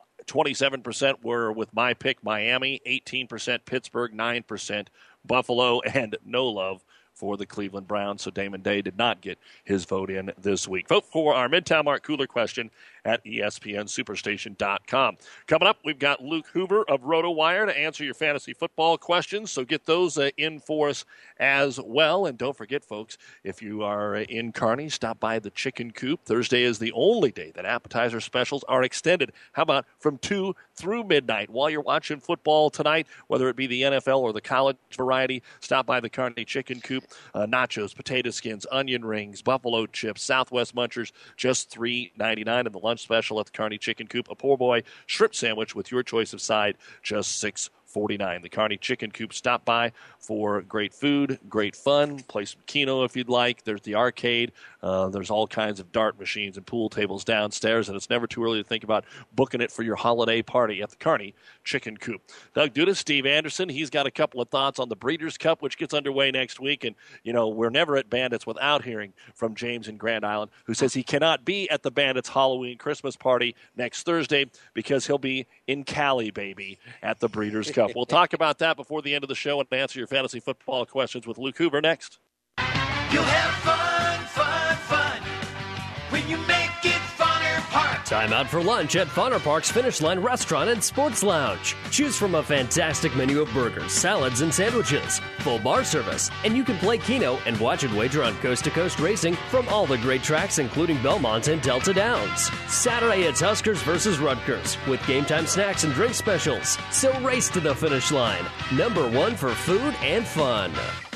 27% were with my pick, Miami. 18% Pittsburgh. 9% Buffalo. And no love for the Cleveland Browns, so Damon Day did not get his vote in this week. Vote for our Midtown Mart Cooler question at ESPNSuperstation.com. Coming up, we've got Luke Hoover of RotoWire to answer your fantasy football questions, so get those in for us as well. And don't forget, folks, if you are in Kearney, stop by the Chicken Coop. Thursday is the only day that appetizer specials are extended. How about from 2 through midnight? While you're watching football tonight, whether it be the NFL or the college variety, stop by the Kearney Chicken Coop. Nachos, potato skins, onion rings, buffalo chips, Southwest Munchers, just $3.99, and the lunch special at the Kearney Chicken Coop, a poor boy shrimp sandwich with your choice of side, just $6.49. $149. The Kearney Chicken Coop. Stop by for great food, great fun. Play some Keno if you'd like. There's the arcade. There's all kinds of dart machines and pool tables downstairs, and it's never too early to think about booking it for your holiday party at the Kearney Chicken Coop. Doug Dudas, Steve Anderson, he's got a couple of thoughts on the Breeders' Cup, which gets underway next week. And, we're never at Bandits without hearing from James in Grand Island, who says he cannot be at the Bandits Halloween Christmas party next Thursday because he'll be in Cali, baby, at the Breeders' Cup. We'll talk about that before the end of the show and answer your fantasy football questions with Luke Hoover next. You'll have fun, fun, fun when you make it Funner Park. Time out for lunch at Funner Park's Finish Line Restaurant and Sports Lounge. Choose from a fantastic menu of burgers, salads, and sandwiches, full bar service, and you can play Keno and watch and wager on coast-to-coast racing from all the great tracks, including Belmont and Delta Downs. Saturday, it's Huskers versus Rutgers with game-time snacks and drink specials. So race to the finish line. Number one for food and fun.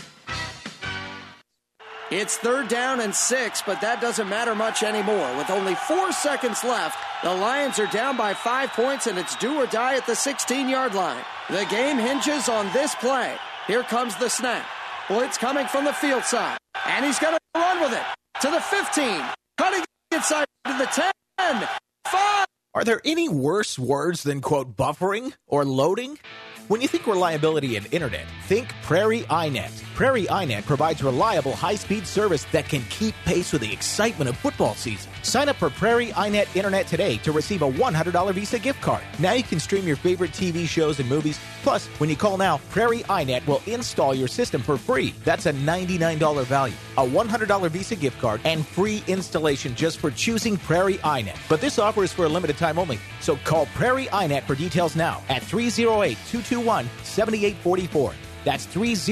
It's 3rd down and 6, but that doesn't matter much anymore. With only 4 seconds left, the Lions are down by 5 points, and it's do or die at the 16-yard line. The game hinges on this play. Here comes the snap. Blitz coming from the field side, and he's going to run with it to the 15. Cutting inside to the 10. 5. Are there any worse words than, quote, buffering or loading? When you think reliability and internet, think Prairie iNet. Prairie iNet provides reliable, high-speed service that can keep pace with the excitement of football season. Sign up for Prairie iNet Internet today to receive a $100 Visa gift card. Now you can stream your favorite TV shows and movies. Plus, when you call now, Prairie iNet will install your system for free. That's a $99 value, a $100 Visa gift card, and free installation just for choosing Prairie iNet. But this offer is for a limited time only, so call Prairie iNet for details now at 308-221-7844. That's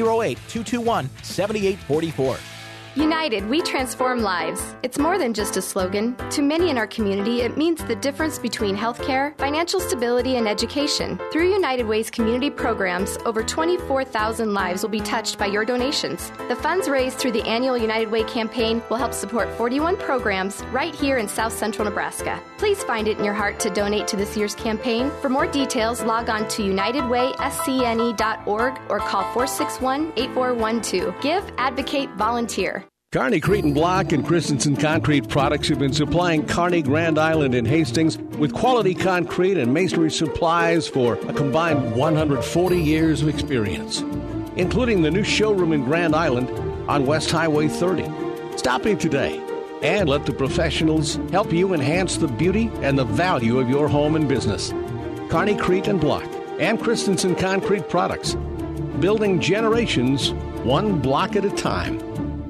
308-221-7844. United, we transform lives. It's more than just a slogan. To many in our community, it means the difference between healthcare, financial stability, and education. Through United Way's community programs, over 24,000 lives will be touched by your donations. The funds raised through the annual United Way campaign will help support 41 programs right here in South Central Nebraska. Please find it in your heart to donate to this year's campaign. For more details, log on to unitedwayscne.org or call 461-8412. Give, advocate, volunteer. Kearney, Cretin Block, and Christensen Concrete Products have been supplying Kearney, Grand Island, and Hastings with quality concrete and masonry supplies for a combined 140 years of experience, including the new showroom in Grand Island on West Highway 30. Stop in today and let the professionals help you enhance the beauty and the value of your home and business. Kearney, Cretin Block, and Christensen Concrete Products, building generations one block at a time.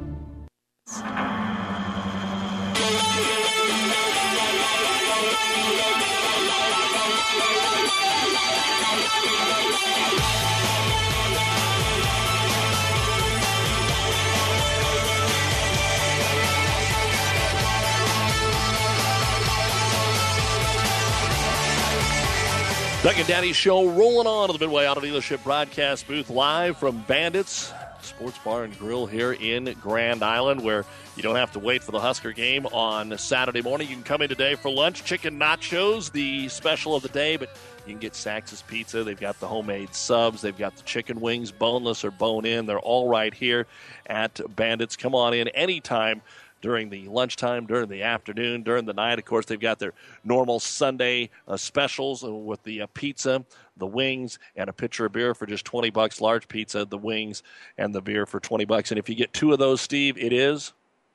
Doug and Daddy Show rolling on to the Midway Auto Dealership broadcast booth live from Bandits Sports Bar and Grill here in Grand Island, where you don't have to wait for the Husker game on Saturday morning. You can come in today for lunch. Chicken nachos, the special of the day, but you can get Sax's Pizza. They've got the homemade subs. They've got the chicken wings, boneless or bone-in. They're all right here at Bandits. Come on in anytime during the lunchtime, during the afternoon, during the night. Of course, they've got their normal Sunday specials with the pizza, the wings, and a pitcher of beer for just $20. Large pizza, the wings, and the beer for $20. And if you get two of those, Steve, it is?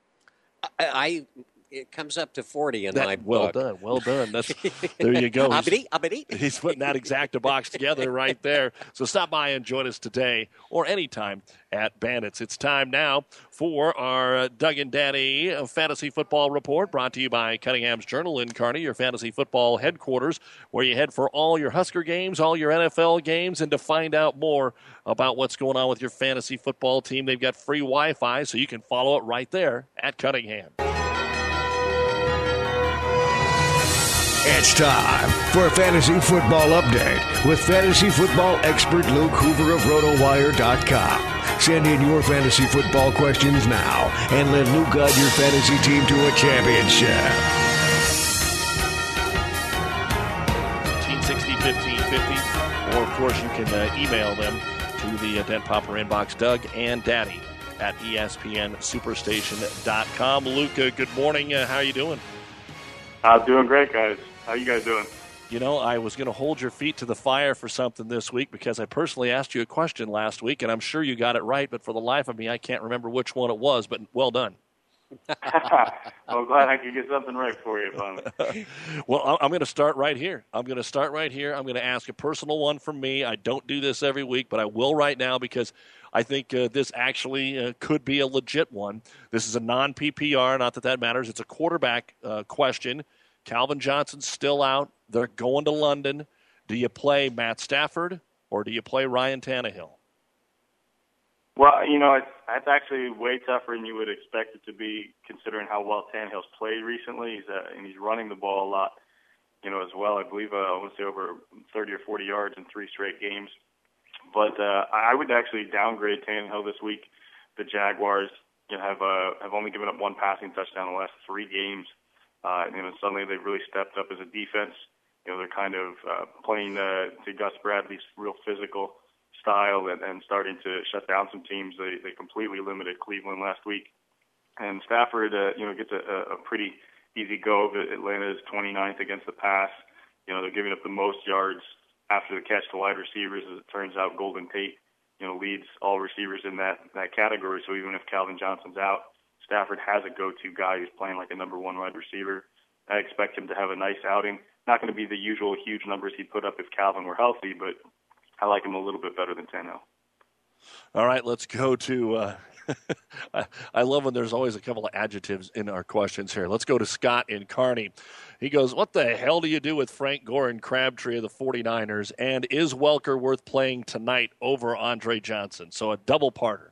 It comes up to 40 in my book. Well done. There you go. Abidi. He's putting that exacta box together right there. So stop by and join us today or anytime at Bandits. It's time now for our Doug and Daddy Fantasy Football Report, brought to you by Cunningham's Journal in Kearney, your fantasy football headquarters, where you head for all your Husker games, all your NFL games, and to find out more about what's going on with your fantasy football team. They've got free Wi-Fi, so you can follow it right there at Cunningham. It's time for a fantasy football update with fantasy football expert Luke Hoover of RotoWire.com. Send in your fantasy football questions now and let Luke guide your fantasy team to a championship. 1560, 1550, or course, you can email them to the Dent Popper inbox, Doug and Daddy at ESPNSuperstation.com. Luca, good morning. How are you doing? Doing great, guys. How you guys doing? You know, I was going to hold your feet to the fire for something this week because I personally asked you a question last week, and I'm sure you got it right, but for the life of me, I can't remember which one it was, but well done. Well, I'm glad I could get something right for you, finally. Well, I'm going to start right here. I'm going to ask a personal one from me. I don't do this every week, but I will right now because I think this actually could be a legit one. This is a non-PPR, not that matters. It's a quarterback question. Calvin Johnson's still out. They're going to London. Do you play Matt Stafford or do you play Ryan Tannehill? Well, you know, it's actually way tougher than you would expect it to be, considering how well Tannehill's played recently. He's running the ball a lot, you know, as well. I believe I want to say over 30 or 40 yards in 3 straight games. But I would actually downgrade Tannehill this week. The Jaguars, you know, have only given up 1 passing touchdown in the last 3 games. You know, suddenly they've really stepped up as a defense. You know, they're kind of playing to Gus Bradley's real physical style and starting to shut down some teams. They completely limited Cleveland last week. And Stafford, you know, gets a pretty easy go. Atlanta is 29th against the pass. You know, they're giving up the most yards after the catch to wide receivers. As it turns out, Golden Tate, you know, leads all receivers in that category. So even if Calvin Johnson's out, Stafford has a go-to guy who's playing like a number 1 wide receiver. I expect him to have a nice outing. Not going to be the usual huge numbers he'd put up if Calvin were healthy, but I like him a little bit better than Tannehill. All right, let's go to I love when there's always a couple of adjectives in our questions here. Let's go to Scott in Kearney. He goes, what the hell do you do with Frank Gore and Crabtree of the 49ers, and is Welker worth playing tonight over Andre Johnson? So a double-parter.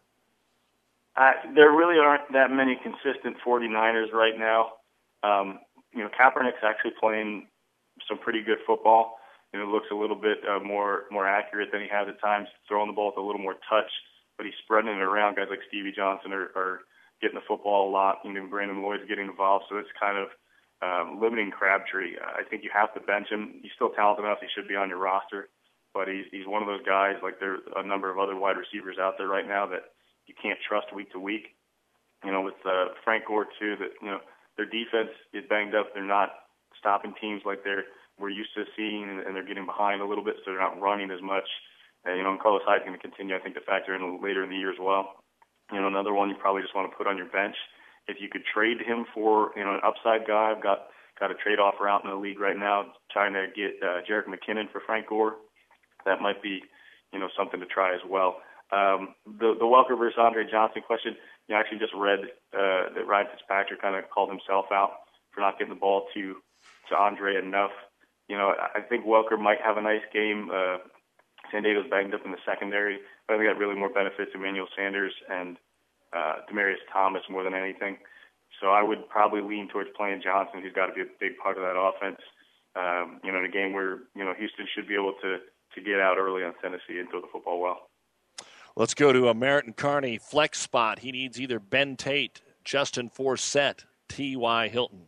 There really aren't that many consistent 49ers right now. You know, Kaepernick's actually playing some pretty good football. You know, looks a little bit more accurate than he has at times, throwing the ball with a little more touch, but he's spreading it around. Guys like Stevie Johnson are getting the football a lot. You know, Brandon Lloyd's getting involved, so it's kind of limiting Crabtree. I think you have to bench him. He's still talented enough. He should be on your roster, but he's one of those guys, like there are a number of other wide receivers out there right now that you can't trust week to week. You know, with Frank Gore, too, that, you know, their defense is banged up. They're not stopping teams like we're used to seeing, and they're getting behind a little bit, so they're not running as much. You know, and Carlos Hyde's going to continue, I think, to factor in later in the year as well. You know, another one you probably just want to put on your bench. If you could trade him for, you know, an upside guy, I've got a trade offer out in the league right now trying to get Jerick McKinnon for Frank Gore. That might be, you know, something to try as well. The Welker versus Andre Johnson question, you know, I actually just read that Ryan Fitzpatrick kind of called himself out for not getting the ball to Andre enough. You know, I think Welker might have a nice game. San Diego's banged up in the secondary, but I think that really more benefits Emmanuel Sanders and Demaryius Thomas more than anything. So I would probably lean towards playing Johnson. He's got to be a big part of that offense. You know, in a game where, you know, Houston should be able to get out early on Tennessee and throw the football well. Let's go to Merritt Kearney flex spot. He needs either Ben Tate, Justin Forsett, T.Y. Hilton.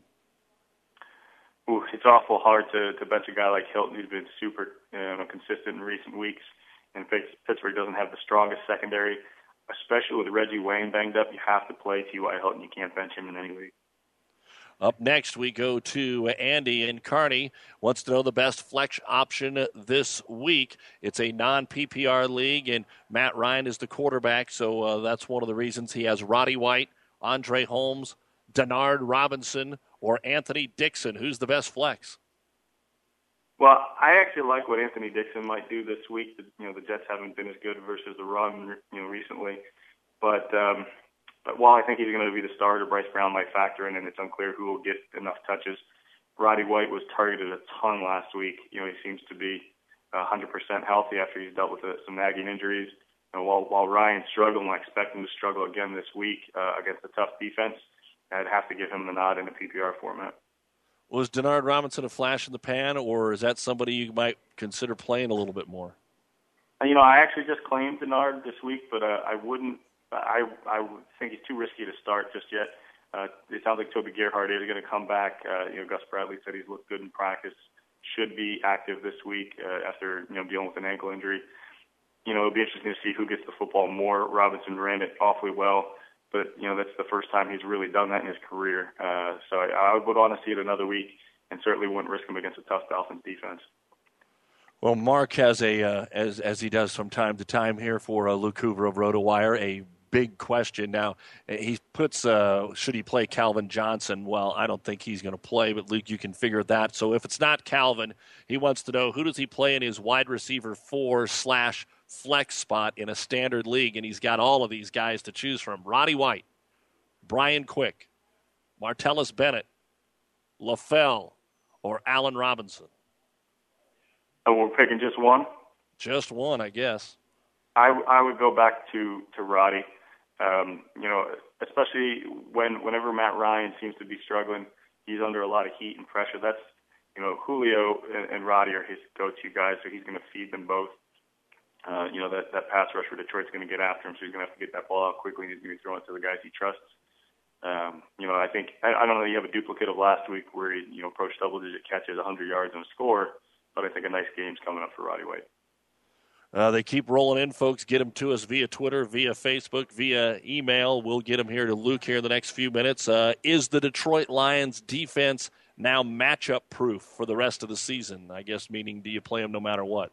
Ooh, it's awful hard to bench a guy like Hilton who's been super consistent in recent weeks. And Pittsburgh doesn't have the strongest secondary, especially with Reggie Wayne banged up. You have to play T.Y. Hilton. You can't bench him in any league. Up next, we go to Andy in Kearney. Wants to know the best flex option this week. It's a non-PPR league, and Matt Ryan is the quarterback, so that's one of the reasons he has Roddy White, Andre Holmes, Denard Robinson, or Anthony Dixon. Who's the best flex? Well, I actually like what Anthony Dixon might do this week. You know, the Jets haven't been as good versus the run, you know, recently. But while I think he's going to be the starter, Bryce Brown might factor in, and it's unclear who will get enough touches. Roddy White was targeted a ton last week. You know, he seems to be 100% healthy after he's dealt with some nagging injuries. And while Ryan's struggling, I expect him to struggle again this week against a tough defense. I'd have to give him the nod in the PPR format. Was Denard Robinson a flash in the pan, or is that somebody you might consider playing a little bit more? You know, I actually just claimed Denard this week, but I wouldn't. I would think he's too risky to start just yet. It sounds like Toby Gerhart is going to come back. You know, Gus Bradley said he's looked good in practice. should be active this week after dealing with an ankle injury. It'll be interesting to see who gets the football more. Robinson ran it awfully well, but that's the first time he's really done that in his career. So I would want to see it another week, and certainly wouldn't risk him against a tough Dolphins defense. Well, Mark has as he does from time to time here for Luke Hoover of RotoWire, a big question. Now, he puts, should he play Calvin Johnson? Well, I don't think he's going to play, but Luke, you can figure that. So if it's not Calvin, he wants to know who does he play in his wide receiver 4/flex spot in a standard league, and he's got all of these guys to choose from. Roddy White, Brian Quick, Martellus Bennett, LaFell, or Allen Robinson. Oh, we're picking just one? Just one, I guess. I would go back to Roddy. Especially whenever Matt Ryan seems to be struggling, he's under a lot of heat and pressure. That's, Julio and Roddy are his go-to guys, so he's going to feed them both. That pass rush for Detroit's going to get after him, so he's going to have to get that ball out quickly, and he's going to be throwing it to the guys he trusts. I think, I don't know that you have a duplicate of last week where he, approached double-digit catches, 100 yards, and a score, but I think a nice game's coming up for Roddy White. They keep rolling in, folks. Get them to us via Twitter, via Facebook, via email. We'll get them here to Luke here in the next few minutes. Is the Detroit Lions defense now matchup proof for the rest of the season? I guess meaning, do you play them no matter what?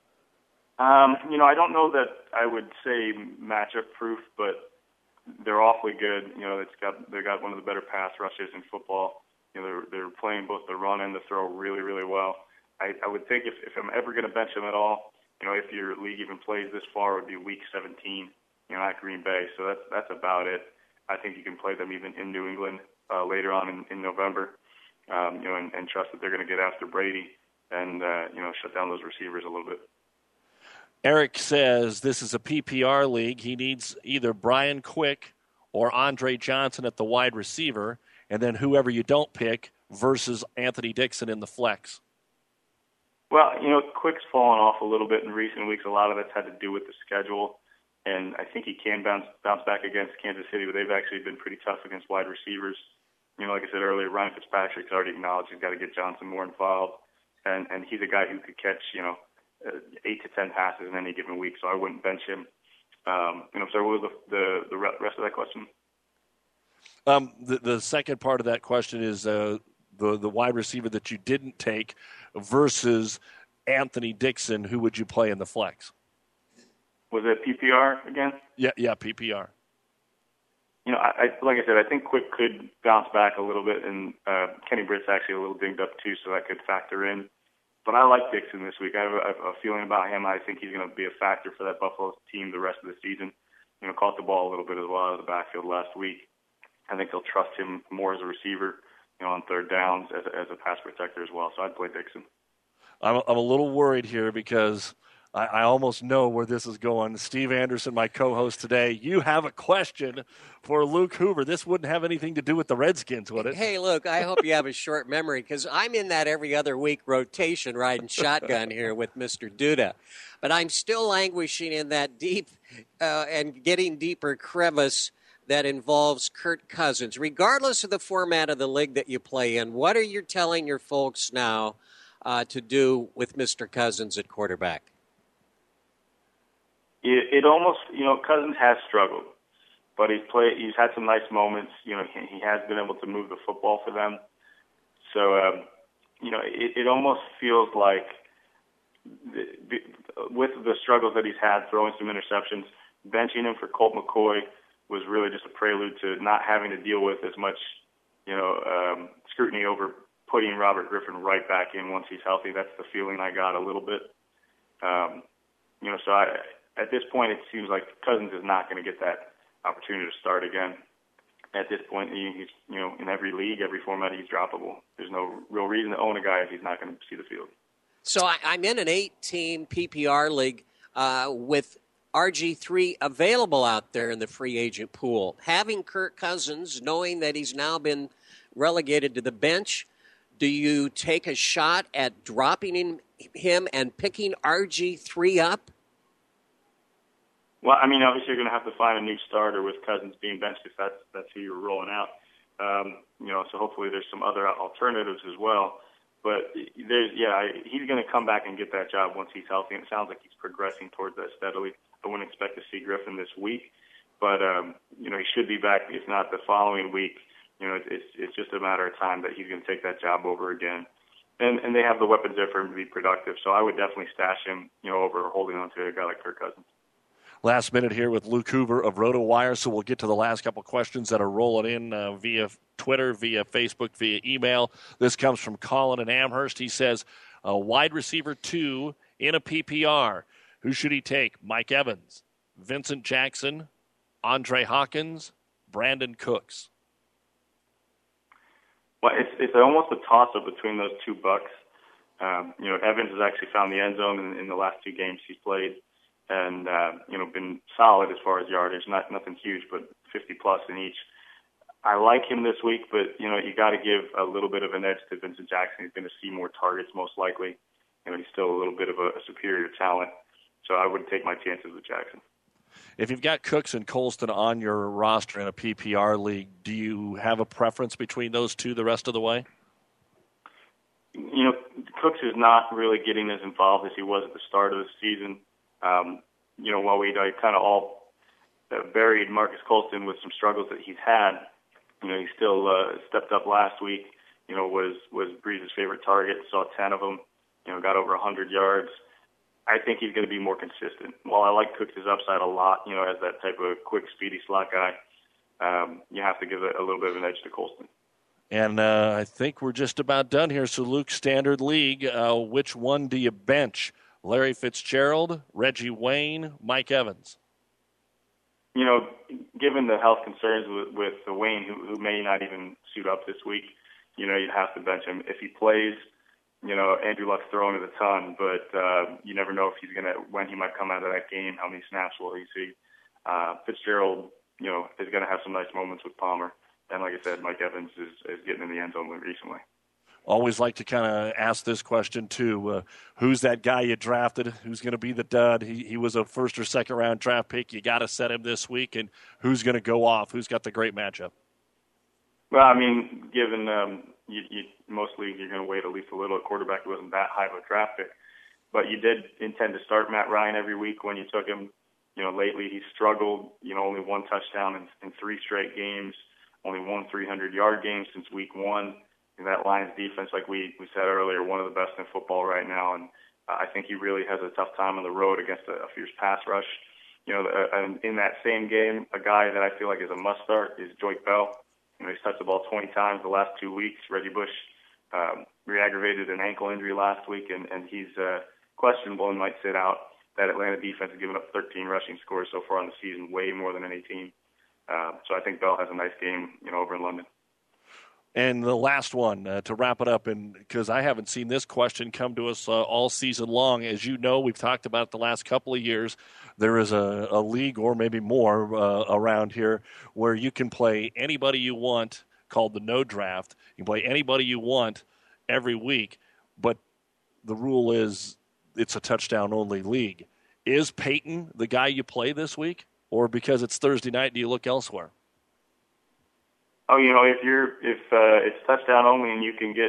I don't know that I would say matchup proof, but they're awfully good. They got one of the better pass rushes in football. They're playing both the run and the throw really, really well. I would think if I'm ever going to bench them at all, if your league even plays this far, it would be week 17, at Green Bay. So that's about it. I think you can play them even in New England later on in November, and trust that they're going to get after Brady and, shut down those receivers a little bit. Eric says this is a PPR league. He needs either Brian Quick or Andre Johnson at the wide receiver, and then whoever you don't pick versus Anthony Dixon in the flex. Well, Quick's fallen off a little bit in recent weeks. A lot of that's had to do with the schedule, and I think he can bounce back against Kansas City, but they've actually been pretty tough against wide receivers. Like I said earlier, Ryan Fitzpatrick's already acknowledged he's got to get Johnson more involved, and he's a guy who could catch, 8 to 10 passes in any given week, so I wouldn't bench him. So what was the rest of that question? The second part of that question is the wide receiver that you didn't take versus Anthony Dixon. Who would you play in the flex? Was it PPR again? Yeah, PPR. Like I said, I think Quick could bounce back a little bit, and Kenny Britt's actually a little dinged up too, so that could factor in. But I like Dixon this week. I have a feeling about him. I think he's going to be a factor for that Buffalo team the rest of the season. Caught the ball a little bit as well out of the backfield last week. I think they'll trust him more as a receiver, on third downs as a pass protector as well. So I'd play Dixon. I'm a little worried here because I almost know where this is going. Steve Anderson, my co-host today, you have a question for Luke Hoover. This wouldn't have anything to do with the Redskins, would it? Hey, Luke, I hope you have a short memory because I'm in that every other week rotation riding shotgun here with Mr. Duda. But I'm still languishing in that deep and getting deeper crevice that involves Kirk Cousins. Regardless of the format of the league that you play in, what are you telling your folks now to do with Mr. Cousins at quarterback? It almost, Cousins has struggled, but he's had some nice moments. He has been able to move the football for them. So, it almost feels like with the struggles that he's had, throwing some interceptions, benching him for Colt McCoy was really just a prelude to not having to deal with as much, scrutiny over putting Robert Griffin right back in once he's healthy. That's the feeling I got a little bit. So at this point, it seems like Cousins is not going to get that opportunity to start again. At this point, he's, in every league, every format, he's droppable. There's no real reason to own a guy if he's not going to see the field. So I'm in an 8-team PPR league with RG3 available out there in the free agent pool. Having Kirk Cousins, knowing that he's now been relegated to the bench, do you take a shot at dropping him and picking RG3 up? Well, obviously you're going to have to find a new starter with Cousins being benched if that's who you're rolling out. So hopefully there's some other alternatives as well. But he's going to come back and get that job once he's healthy. And it sounds like he's progressing towards that steadily. I wouldn't expect to see Griffin this week, but he should be back. If not the following week, it's just a matter of time that he's going to take that job over again. And they have the weapons there for him to be productive. So I would definitely stash him, over holding on to a guy like Kirk Cousins. Last minute here with Luke Hoover of RotoWire, so we'll get to the last couple questions that are rolling in via Twitter, via Facebook, via email. This comes from Colin in Amherst. He says, wide receiver 2 in a PPR. Who should he take? Mike Evans, Vincent Jackson, Andre Hawkins, Brandon Cooks. Well, it's almost a toss-up between those two bucks. Evans has actually found the end zone in the last 2 games he's played. And, been solid as far as yardage, nothing huge, but 50-plus in each. I like him this week, but, you got to give a little bit of an edge to Vincent Jackson. He's going to see more targets most likely. He's still a little bit of a superior talent. So I would take my chances with Jackson. If you've got Cooks and Colston on your roster in a PPR league, do you have a preference between those two the rest of the way? Cooks is not really getting as involved as he was at the start of the season. While we kind of all buried Marcus Colston with some struggles that he's had, he still stepped up last week, was Breeze's favorite target, saw 10 of them, got over 100 yards. I think he's going to be more consistent. While I like Cooks' upside a lot, as that type of quick, speedy slot guy, you have to give a little bit of an edge to Colston. And I think we're just about done here. So, Luke, standard league, which one do you bench? Larry Fitzgerald, Reggie Wayne, Mike Evans? Given the health concerns with Wayne, who may not even suit up this week, you'd have to bench him. If he plays, Andrew Luck's throwing it a ton, but you never know if when he might come out of that game, how many snaps will he see. Fitzgerald, is going to have some nice moments with Palmer. And like I said, Mike Evans is getting in the end zone recently. Always like to kind of ask this question, too. Who's that guy you drafted? Who's going to be the dud? He was a first or second round draft pick. You got to set him this week. And who's going to go off? Who's got the great matchup? Well, given most leagues, you're going to wait at least a little. A quarterback who wasn't that high of a draft pick. But you did intend to start Matt Ryan every week when you took him. Lately he's struggled. Only 1 touchdown in 3 straight games. Only 1 300-yard game since week 1. And that Lions defense, like we said earlier, one of the best in football right now. And I think he really has a tough time on the road against a fierce pass rush. And in that same game, a guy that I feel like is a must-start is Joyke Bell. He's touched the ball 20 times the last 2 weeks. Reggie Bush re-aggravated an ankle injury last week, and he's questionable and might sit out. That Atlanta defense has given up 13 rushing scores so far in the season, way more than any team. So I think Bell has a nice game, over in London. And the last one to wrap it up, and because I haven't seen this question come to us all season long. As you know, we've talked about it the last couple of years. There is a league, or maybe more, around here where you can play anybody you want, called the No Draft. You can play anybody you want every week, but the rule is it's a touchdown-only league. Is Peyton the guy you play this week, or because it's Thursday night, do you look elsewhere? Oh, if it's touchdown only and you can get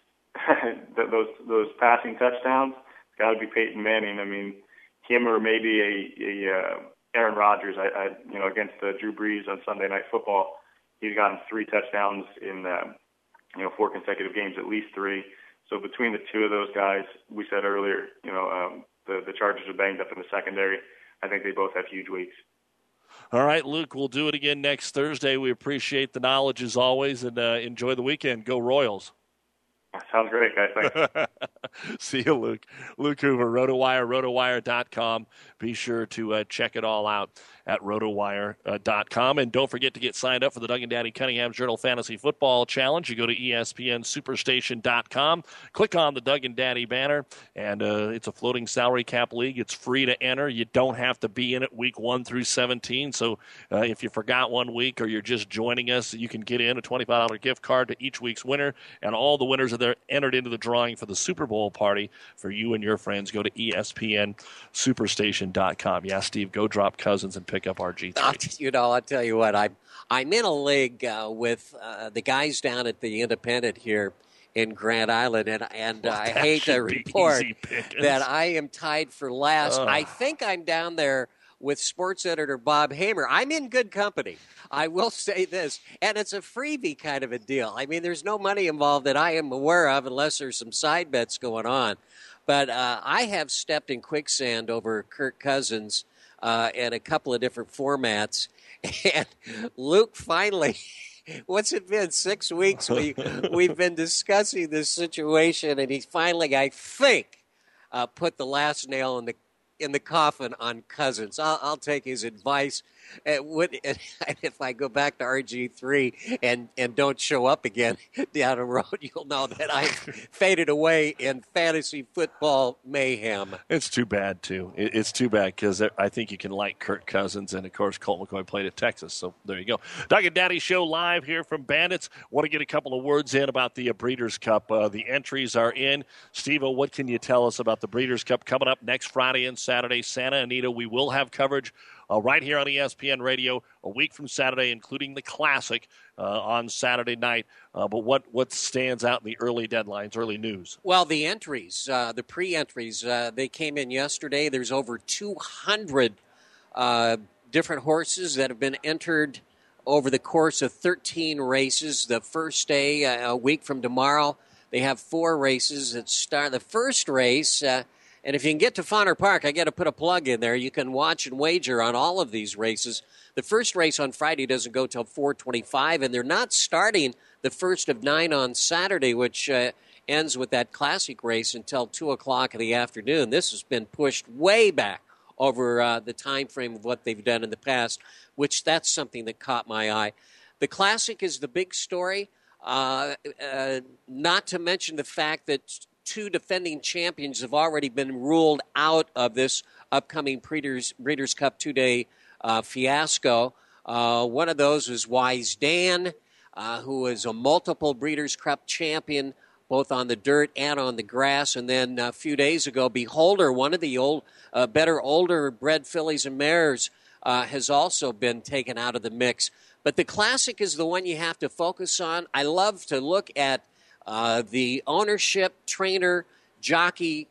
those passing touchdowns, it's got to be Peyton Manning. Him or maybe a Aaron Rodgers. Against Drew Brees on Sunday Night Football, he's gotten 3 touchdowns in 4 consecutive games, at least 3. So between the two of those guys, we said earlier, the Chargers are banged up in the secondary. I think they both have huge weeks. All right, Luke, we'll do it again next Thursday. We appreciate the knowledge as always, and enjoy the weekend. Go Royals. Sounds great, guys. Thanks. See you, Luke. Luke Hoover, RotoWire, rotowire.com. Be sure to check it all out at rotowire.com. And don't forget to get signed up for the Doug and Daddy Cunningham's Journal Fantasy Football Challenge. You go to ESPNSuperstation.com, click on the Doug and Daddy banner, and it's a floating salary cap league. It's free to enter. You don't have to be in it week 1 through 17. So if you forgot 1 week or you're just joining us, you can get in a $25 gift card to each week's winner, and all the winners are entered into the drawing for the Super Bowl party for you and your friends. Go to ESPNSuperstation.com. Yeah, Steve, go drop Cousins and pick up RG3. I'll tell you what, I'm in a league with the guys down at the Independent here, in Grand Island, and I hate to report that I am tied for last. I think I'm down there with sports editor Bob Hamer. I'm in good company. I will say this, and it's a freebie kind of a deal. I mean, there's no money involved that I am aware of unless there's some side bets going on. But I have stepped in quicksand over Kirk Cousins in a couple of different formats. And Luke finally, what's it been, 6 weeks? We've been discussing this situation, and he finally, I think, put the last nail in the coffin on Cousins. I'll take his advice. If I go back to RG3 and don't show up again down the road, you'll know that I've faded away in fantasy football mayhem. It's too bad, too. It's too bad because I think you can like Kirk Cousins, and, of course, Colt McCoy played at Texas, so there you go. Doug and Daddy Show live here from Bandits. Want to get a couple of words in about the Breeders' Cup. The entries are in. Steve-O, what can you tell us about the Breeders' Cup coming up next Friday and Saturday? Santa Anita, we will have coverage right here on ESPN Radio a week from Saturday, including the Classic on Saturday night. But what stands out in the early deadlines, early news? Well, the entries, the pre-entries, they came in yesterday. There's over 200 different horses that have been entered over the course of 13 races. The first day, a week from tomorrow, they have 4 races that start. The first race... and if you can get to Fauner Park, I got to put a plug in there. You can watch and wager on all of these races. The first race on Friday doesn't go till 4:25, and they're not starting the first of 9 on Saturday, which ends with that Classic race until 2 o'clock in the afternoon. This has been pushed way back over the time frame of what they've done in the past, which that's something that caught my eye. The Classic is the big story, not to mention the fact that 2 defending champions have already been ruled out of this upcoming Breeders' Cup 2-day fiasco. One of those is Wise Dan, who is a multiple Breeders' Cup champion, both on the dirt and on the grass. And then a few days ago, Beholder, one of the older bred fillies and mares, has also been taken out of the mix. But the Classic is the one you have to focus on. I love to look at the ownership, trainer, jockey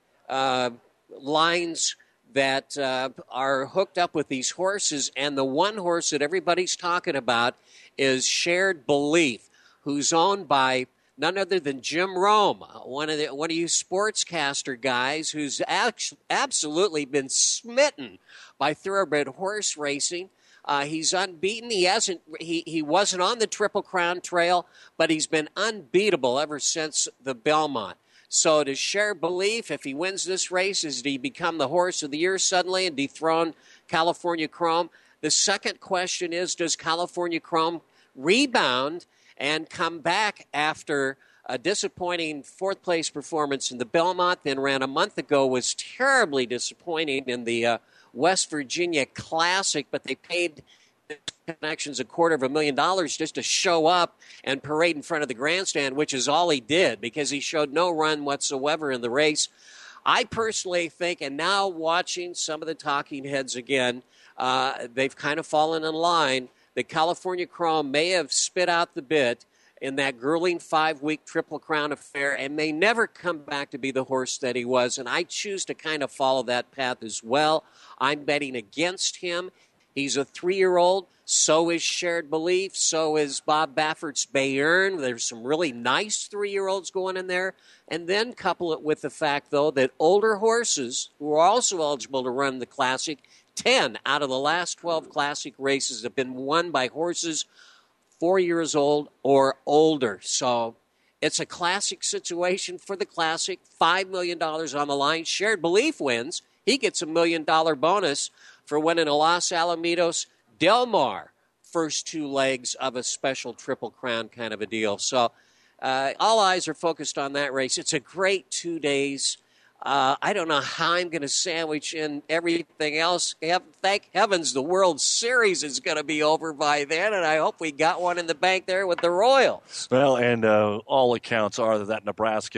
lines that are hooked up with these horses. And the one horse that everybody's talking about is Shared Belief, who's owned by none other than Jim Rome, one of you sportscaster guys who's absolutely been smitten by thoroughbred horse racing. He's unbeaten. He wasn't on the Triple Crown Trail, but he's been unbeatable ever since the Belmont. So to Share Belief, if he wins this race, does he become the horse of the year suddenly and dethrone California Chrome? The second question is, does California Chrome rebound and come back after a disappointing fourth-place performance in the Belmont, then ran a month ago, was terribly disappointing in the West Virginia Classic, but they paid Connections $250,000 just to show up and parade in front of the grandstand, which is all he did because he showed no run whatsoever in the race. I personally think, and now watching some of the talking heads again, they've kind of fallen in line, that California Chrome may have spit out the bit in that grueling 5-week Triple Crown affair and may never come back to be the horse that he was. And I choose to kind of follow that path as well. I'm betting against him. He's a 3-year-old. So is Shared Belief. So is Bob Baffert's Bayern. There's some really nice 3-year-olds going in there. And then couple it with the fact, though, that older horses who are also eligible to run the Classic, 10 out of the last 12 Classic races have been won by horses 4 years old or older. So it's a classic situation for the Classic. $5 million on the line. Shared Belief wins. He gets $1 million bonus for winning a Los Alamitos Del Mar first 2 legs of a special Triple Crown kind of a deal. So all eyes are focused on that race. It's a great 2 days. I don't know how I'm going to sandwich in everything else. Thank heavens the World Series is going to be over by then, and I hope we got one in the bank there with the Royals. Well, and all accounts are that Nebraska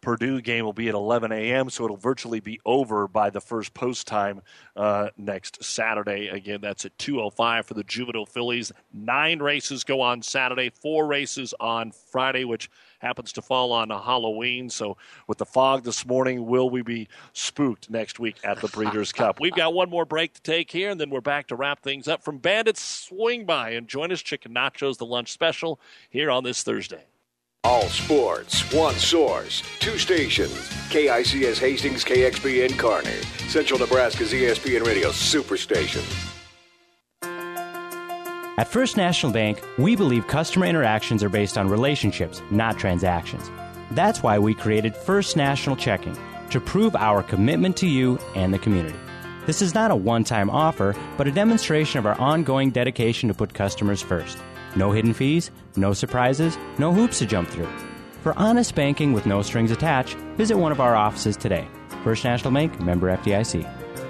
Purdue game will be at 11 a.m., so it'll virtually be over by the first post time next Saturday. Again, that's at 2:05 for the juvenile fillies. 9 races go on Saturday, 4 races on Friday, which happens to fall on Halloween. So with the fog this morning, will we be spooked next week at the Breeders' Cup? We've got one more break to take here, and then we're back to wrap things up. From Bandits, swing by and join us. Chicken Nachos, the lunch special, here on this Thursday. All sports, one source, 2 stations. KICS Hastings, KXPN Kearney. Central Nebraska's ESPN Radio Superstation. At First National Bank, we believe customer interactions are based on relationships, not transactions. That's why we created First National Checking, to prove our commitment to you and the community. This is not a one-time offer, but a demonstration of our ongoing dedication to put customers first. No hidden fees, no surprises, no hoops to jump through. For honest banking with no strings attached, visit one of our offices today. First National Bank, member FDIC.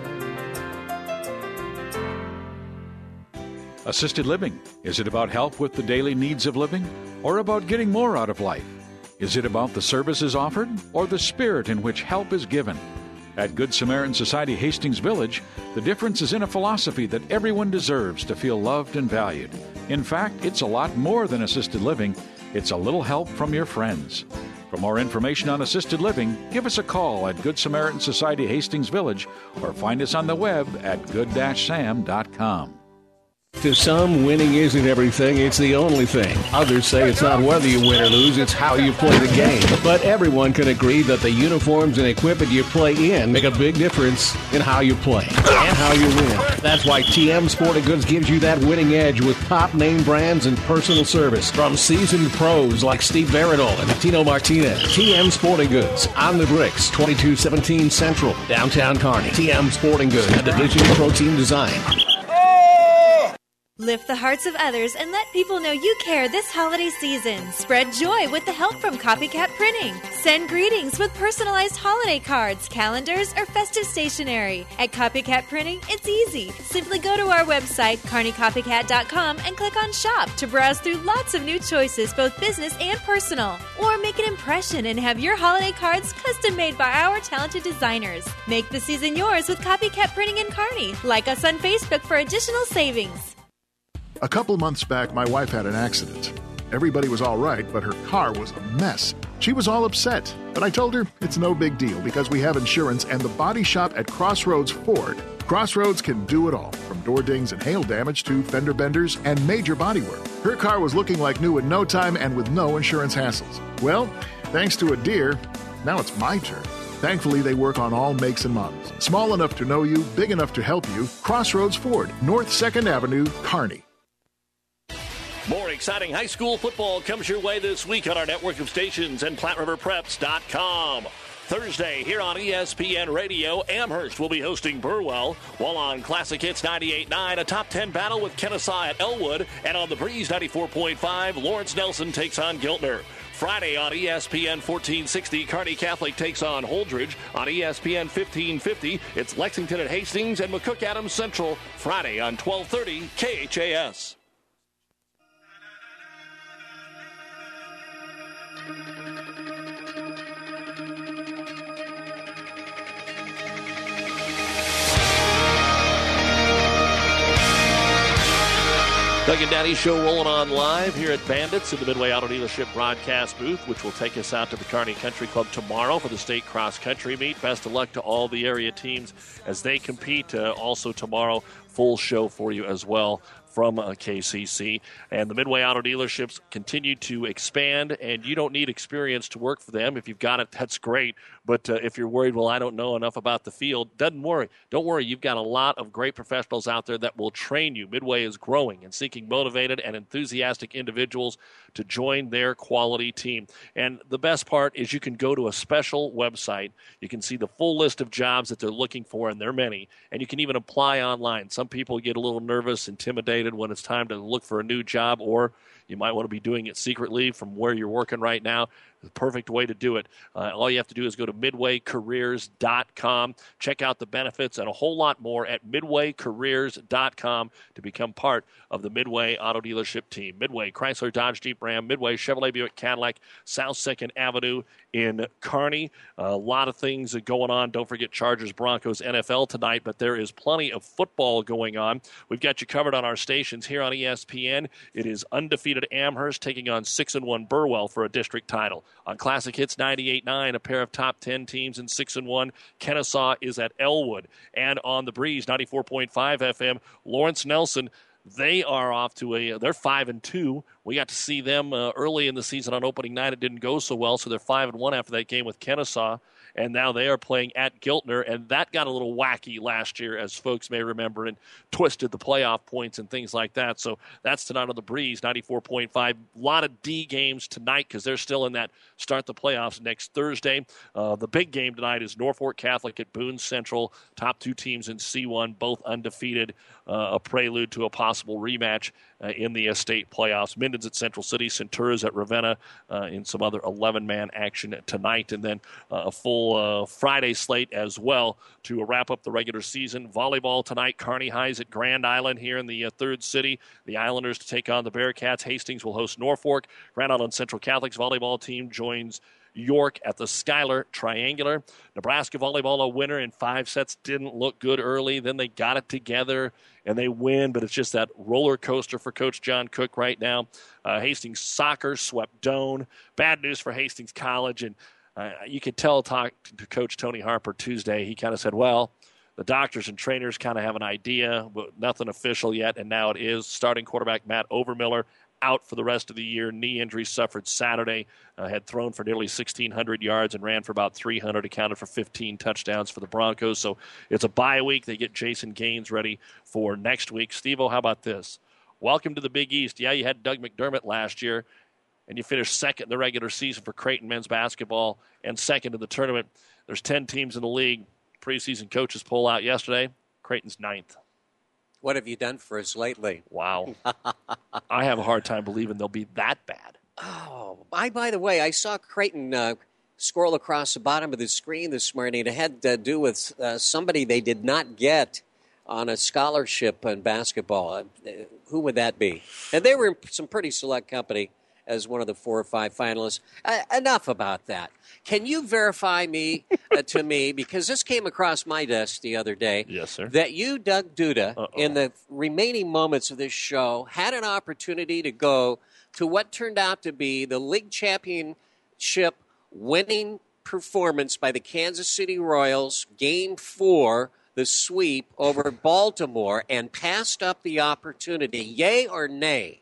Assisted living. Is it about help with the daily needs of living, or about getting more out of life? Is it about the services offered, or the spirit in which help is given? At Good Samaritan Society Hastings Village, the difference is in a philosophy that everyone deserves to feel loved and valued. In fact, it's a lot more than assisted living. It's a little help from your friends. For more information on assisted living, give us a call at Good Samaritan Society Hastings Village or find us on the web at good-sam.com. To some, winning isn't everything, it's the only thing. Others say it's not whether you win or lose, it's how you play the game. But everyone can agree that the uniforms and equipment you play in make a big difference in how you play and how you win. That's why TM Sporting Goods gives you that winning edge with top name brands and personal service from seasoned pros like Steve Veridol and Tino Martinez. TM Sporting Goods on the bricks, 2217 Central, downtown Kearney. TM Sporting Goods, a division of Pro Team Design. Lift the hearts of others and let people know you care this holiday season. Spread joy with the help from Copycat Printing. Send greetings with personalized holiday cards, calendars, or festive stationery. At Copycat Printing, it's easy. Simply go to our website, kearneycopycat.com, and click on Shop to browse through lots of new choices, both business and personal. Or make an impression and have your holiday cards custom made by our talented designers. Make the season yours with Copycat Printing in Kearney. Like us on Facebook for additional savings. A couple months back, my wife had an accident. Everybody was all right, but her car was a mess. She was all upset, but I told her it's no big deal because we have insurance and the body shop at Crossroads Ford. Crossroads can do it all, from door dings and hail damage to fender benders and major body work. Her car was looking like new in no time and with no insurance hassles. Well, thanks to a deer, now it's my turn. Thankfully, they work on all makes and models. Small enough to know you, big enough to help you. Crossroads Ford, North 2nd Avenue, Kearney. More exciting high school football comes your way this week on our network of stations and PlatteRiverPreps.com. Thursday here on ESPN Radio, Amherst will be hosting Burwell, while on Classic Hits 98.9, a top 10 battle with Kennesaw at Elwood, and on the Breeze 94.5, Lawrence Nelson takes on Giltner. Friday on ESPN 1460, Kearney Catholic takes on Holdridge. On ESPN 1550, it's Lexington at Hastings and McCook Adams Central. Friday on 1230, KHAS. Doug and Daddy Show rolling on live here at Bandits in the Midway Auto Dealership broadcast booth, which will take us out to the Kearney Country Club tomorrow for the state cross country meet. Best of luck to all the area teams as they compete. Also tomorrow, full show for you as well from KCC. And the Midway Auto Dealerships continue to expand, and you don't need experience to work for them. If you've got it, that's great. But if you're worried, well, I don't know enough about the field, don't worry. You've got a lot of great professionals out there that will train you. Midway is growing and seeking motivated and enthusiastic individuals to join their quality team. And the best part is you can go to a special website. You can see the full list of jobs that they're looking for, and there are many. And you can even apply online. Some people get a little nervous, intimidated when it's time to look for a new job, or you might want to be doing it secretly from where you're working right now. The perfect way to do it. All you have to do is go to MidwayCareers.com. Check out the benefits and a whole lot more at MidwayCareers.com to become part of the Midway Auto Dealership team. Midway, Chrysler, Dodge, Jeep, Ram, Midway, Chevrolet, Buick, Cadillac, South 2nd Avenue in Kearney. A lot of things going on. Don't forget Chargers, Broncos, NFL tonight, but there is plenty of football going on. We've got you covered on our stations here on ESPN. It is undefeated Amherst taking on 6-1 Burwell for a district title. On Classic Hits 98.9, a pair of top 10 teams in 6-1. Kennesaw is at Elwood. And on the Breeze 94.5 FM, Lawrence Nelson, they are off to they're 5-2. We got to see them early in the season on opening night. It didn't go so well, so they're 5-1 after that game with Kennesaw. And now they are playing at Giltner, and that got a little wacky last year, as folks may remember, and twisted the playoff points and things like that. So that's tonight on the Breeze, 94.5. A lot of D games tonight because they're still in that start the playoffs next Thursday. The big game tonight is Norfolk Catholic at Boone Central. Top two teams in C1, both undefeated, a prelude to a possible rematch in the state playoffs. Minden's at Central City, Centura's at Ravenna in some other 11-man action tonight, and then a full Friday slate as well to wrap up the regular season. Volleyball tonight, Kearney High's at Grand Island here in the third city. The Islanders to take on the Bearcats. Hastings will host Norfolk. Grand Island Central Catholic's volleyball team joins York at the Schuyler Triangular. Nebraska volleyball a winner in 5 sets. Didn't look good early. Then they got it together and they win, but it's just that roller coaster for Coach John Cook right now. Hastings soccer swept Doane. Bad news for Hastings College, and you could tell talking to Coach Tony Harper Tuesday, he kind of said, well, the doctors and trainers kind of have an idea, but nothing official yet, and now it is. Starting quarterback Matt Overmiller out for the rest of the year. Knee injury suffered Saturday. Had thrown for nearly 1,600 yards and ran for about 300, accounted for 15 touchdowns for the Broncos. So it's a bye week. They get Jason Gaines ready for next week. Steve-O, how about this? Welcome to the Big East. Yeah, you had Doug McDermott last year, and you finished second in the regular season for Creighton men's basketball and second in the tournament. There's 10 teams in the league. Preseason coaches poll out yesterday. Creighton's 9th. What have you done for us lately? Wow. I have a hard time believing they'll be that bad. Oh, by the way, I saw Creighton scroll across the bottom of the screen this morning. It had to do with somebody they did not get on a scholarship in basketball. Who would that be? And they were in some pretty select company as one of the 4 or 5 finalists. Enough about that. Can you verify to me, because this came across my desk the other day, yes, sir, that you, Doug Duda, in the remaining moments of this show, had an opportunity to go to what turned out to be the league championship winning performance by the Kansas City Royals, Game 4, the sweep over Baltimore, and passed up the opportunity. Yay or nay?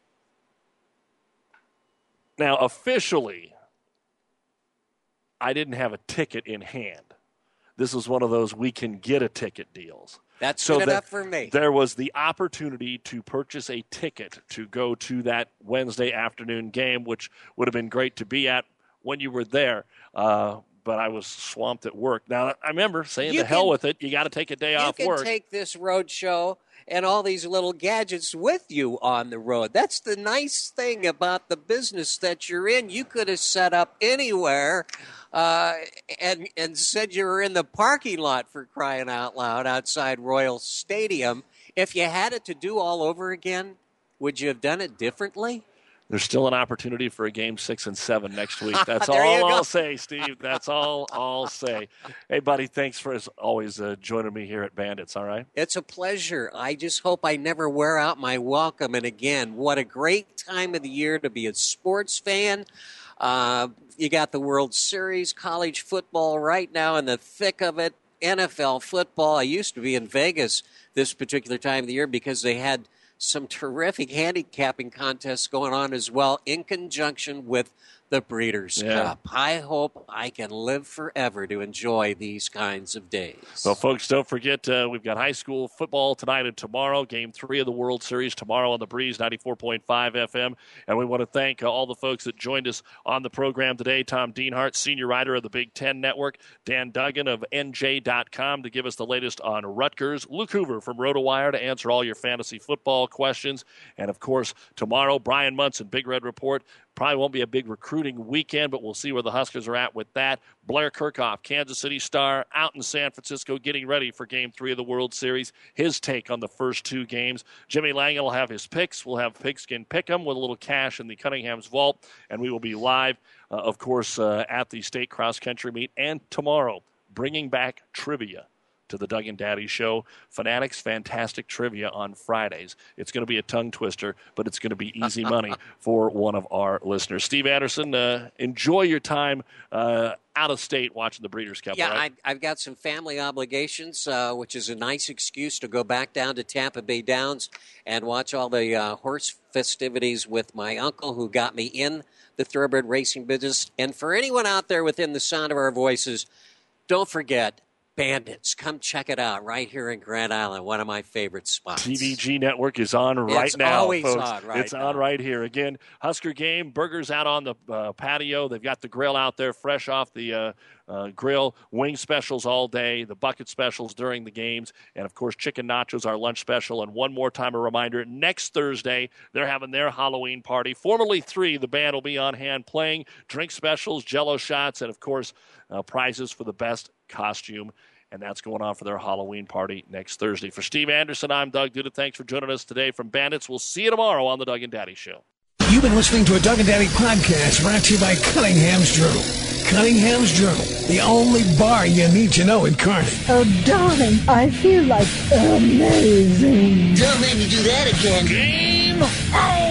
Now, officially, I didn't have a ticket in hand. This was one of those we can get a ticket deals. That's good enough for me. There was the opportunity to purchase a ticket to go to that Wednesday afternoon game, which would have been great to be at when you were there. But I was swamped at work. Now, I remember saying to hell with it. You got to take a day off work. You can take this road show and all these little gadgets with you on the road. That's the nice thing about the business that you're in. You could have set up anywhere and said you were in the parking lot, for crying out loud, outside Royal Stadium. If you had it to do all over again, would you have done it differently? There's still an opportunity for a game 6 and 7 next week. That's all I'll say, Steve. That's all I'll say. Hey, buddy, thanks for, as always, joining me here at Bandits, all right? It's a pleasure. I just hope I never wear out my welcome. And again, what a great time of the year to be a sports fan. You got the World Series, college football right now in the thick of it, NFL football. I used to be in Vegas this particular time of the year because they had some terrific handicapping contests going on as well in conjunction with the Breeders' Cup. I hope I can live forever to enjoy these kinds of days. So, folks, don't forget, we've got high school football tonight and tomorrow. Game 3 of the World Series tomorrow on the Breeze, 94.5 FM. And we want to thank all the folks that joined us on the program today. Tom Dienhart, senior writer of the Big Ten Network. Dan Duggan of NJ.com to give us the latest on Rutgers. Luke Hoover from RotoWire to answer all your fantasy football questions. And, of course, tomorrow, Brian Munson, Big Red Report. Probably won't be a big recruiting weekend, but we'll see where the Huskers are at with that. Blair Kirchhoff, Kansas City Star, out in San Francisco getting ready for Game 3 of the World Series. His take on the first 2 games. Jimmy Langen will have his picks. We'll have Pigskin Pick'em with a little cash in the Cunningham's vault, and we will be live, of course, at the state cross-country meet, and tomorrow, bringing back trivia to the Doug and Daddy Show. Fanatics Fantastic Trivia on Fridays. It's going to be a tongue twister, but it's going to be easy money for one of our listeners. Steve Anderson, enjoy your time out of state watching the Breeders' Cup. Yeah, right? I've got some family obligations, which is a nice excuse to go back down to Tampa Bay Downs and watch all the horse festivities with my uncle who got me in the thoroughbred racing business. And for anyone out there within the sound of our voices, don't forget, Bandits, come check it out right here in Grand Island, one of my favorite spots. TVG Network is on right now, always folks. On right it's now. on right here. Again, Husker game, burgers out on the patio. They've got the grill out there fresh off the grill, wing specials all day, the bucket specials during the games, and, of course, chicken nachos, our lunch special. And one more time, a reminder, next Thursday, they're having their Halloween party. Formerly 3, the band will be on hand playing, drink specials, Jell-O shots, and, of course, prizes for the best costume. And that's going on for their Halloween party next Thursday. For Steve Anderson, I'm Doug Duda. Thanks for joining us today from Bandits. We'll see you tomorrow on the Doug and Daddy Show. You've been listening to a Doug and Daddy podcast brought to you by Cunningham's Journal. Cunningham's Journal, the only bar you need to know in Kearney. Oh, darling, I feel like amazing. Don't make me do that again. Game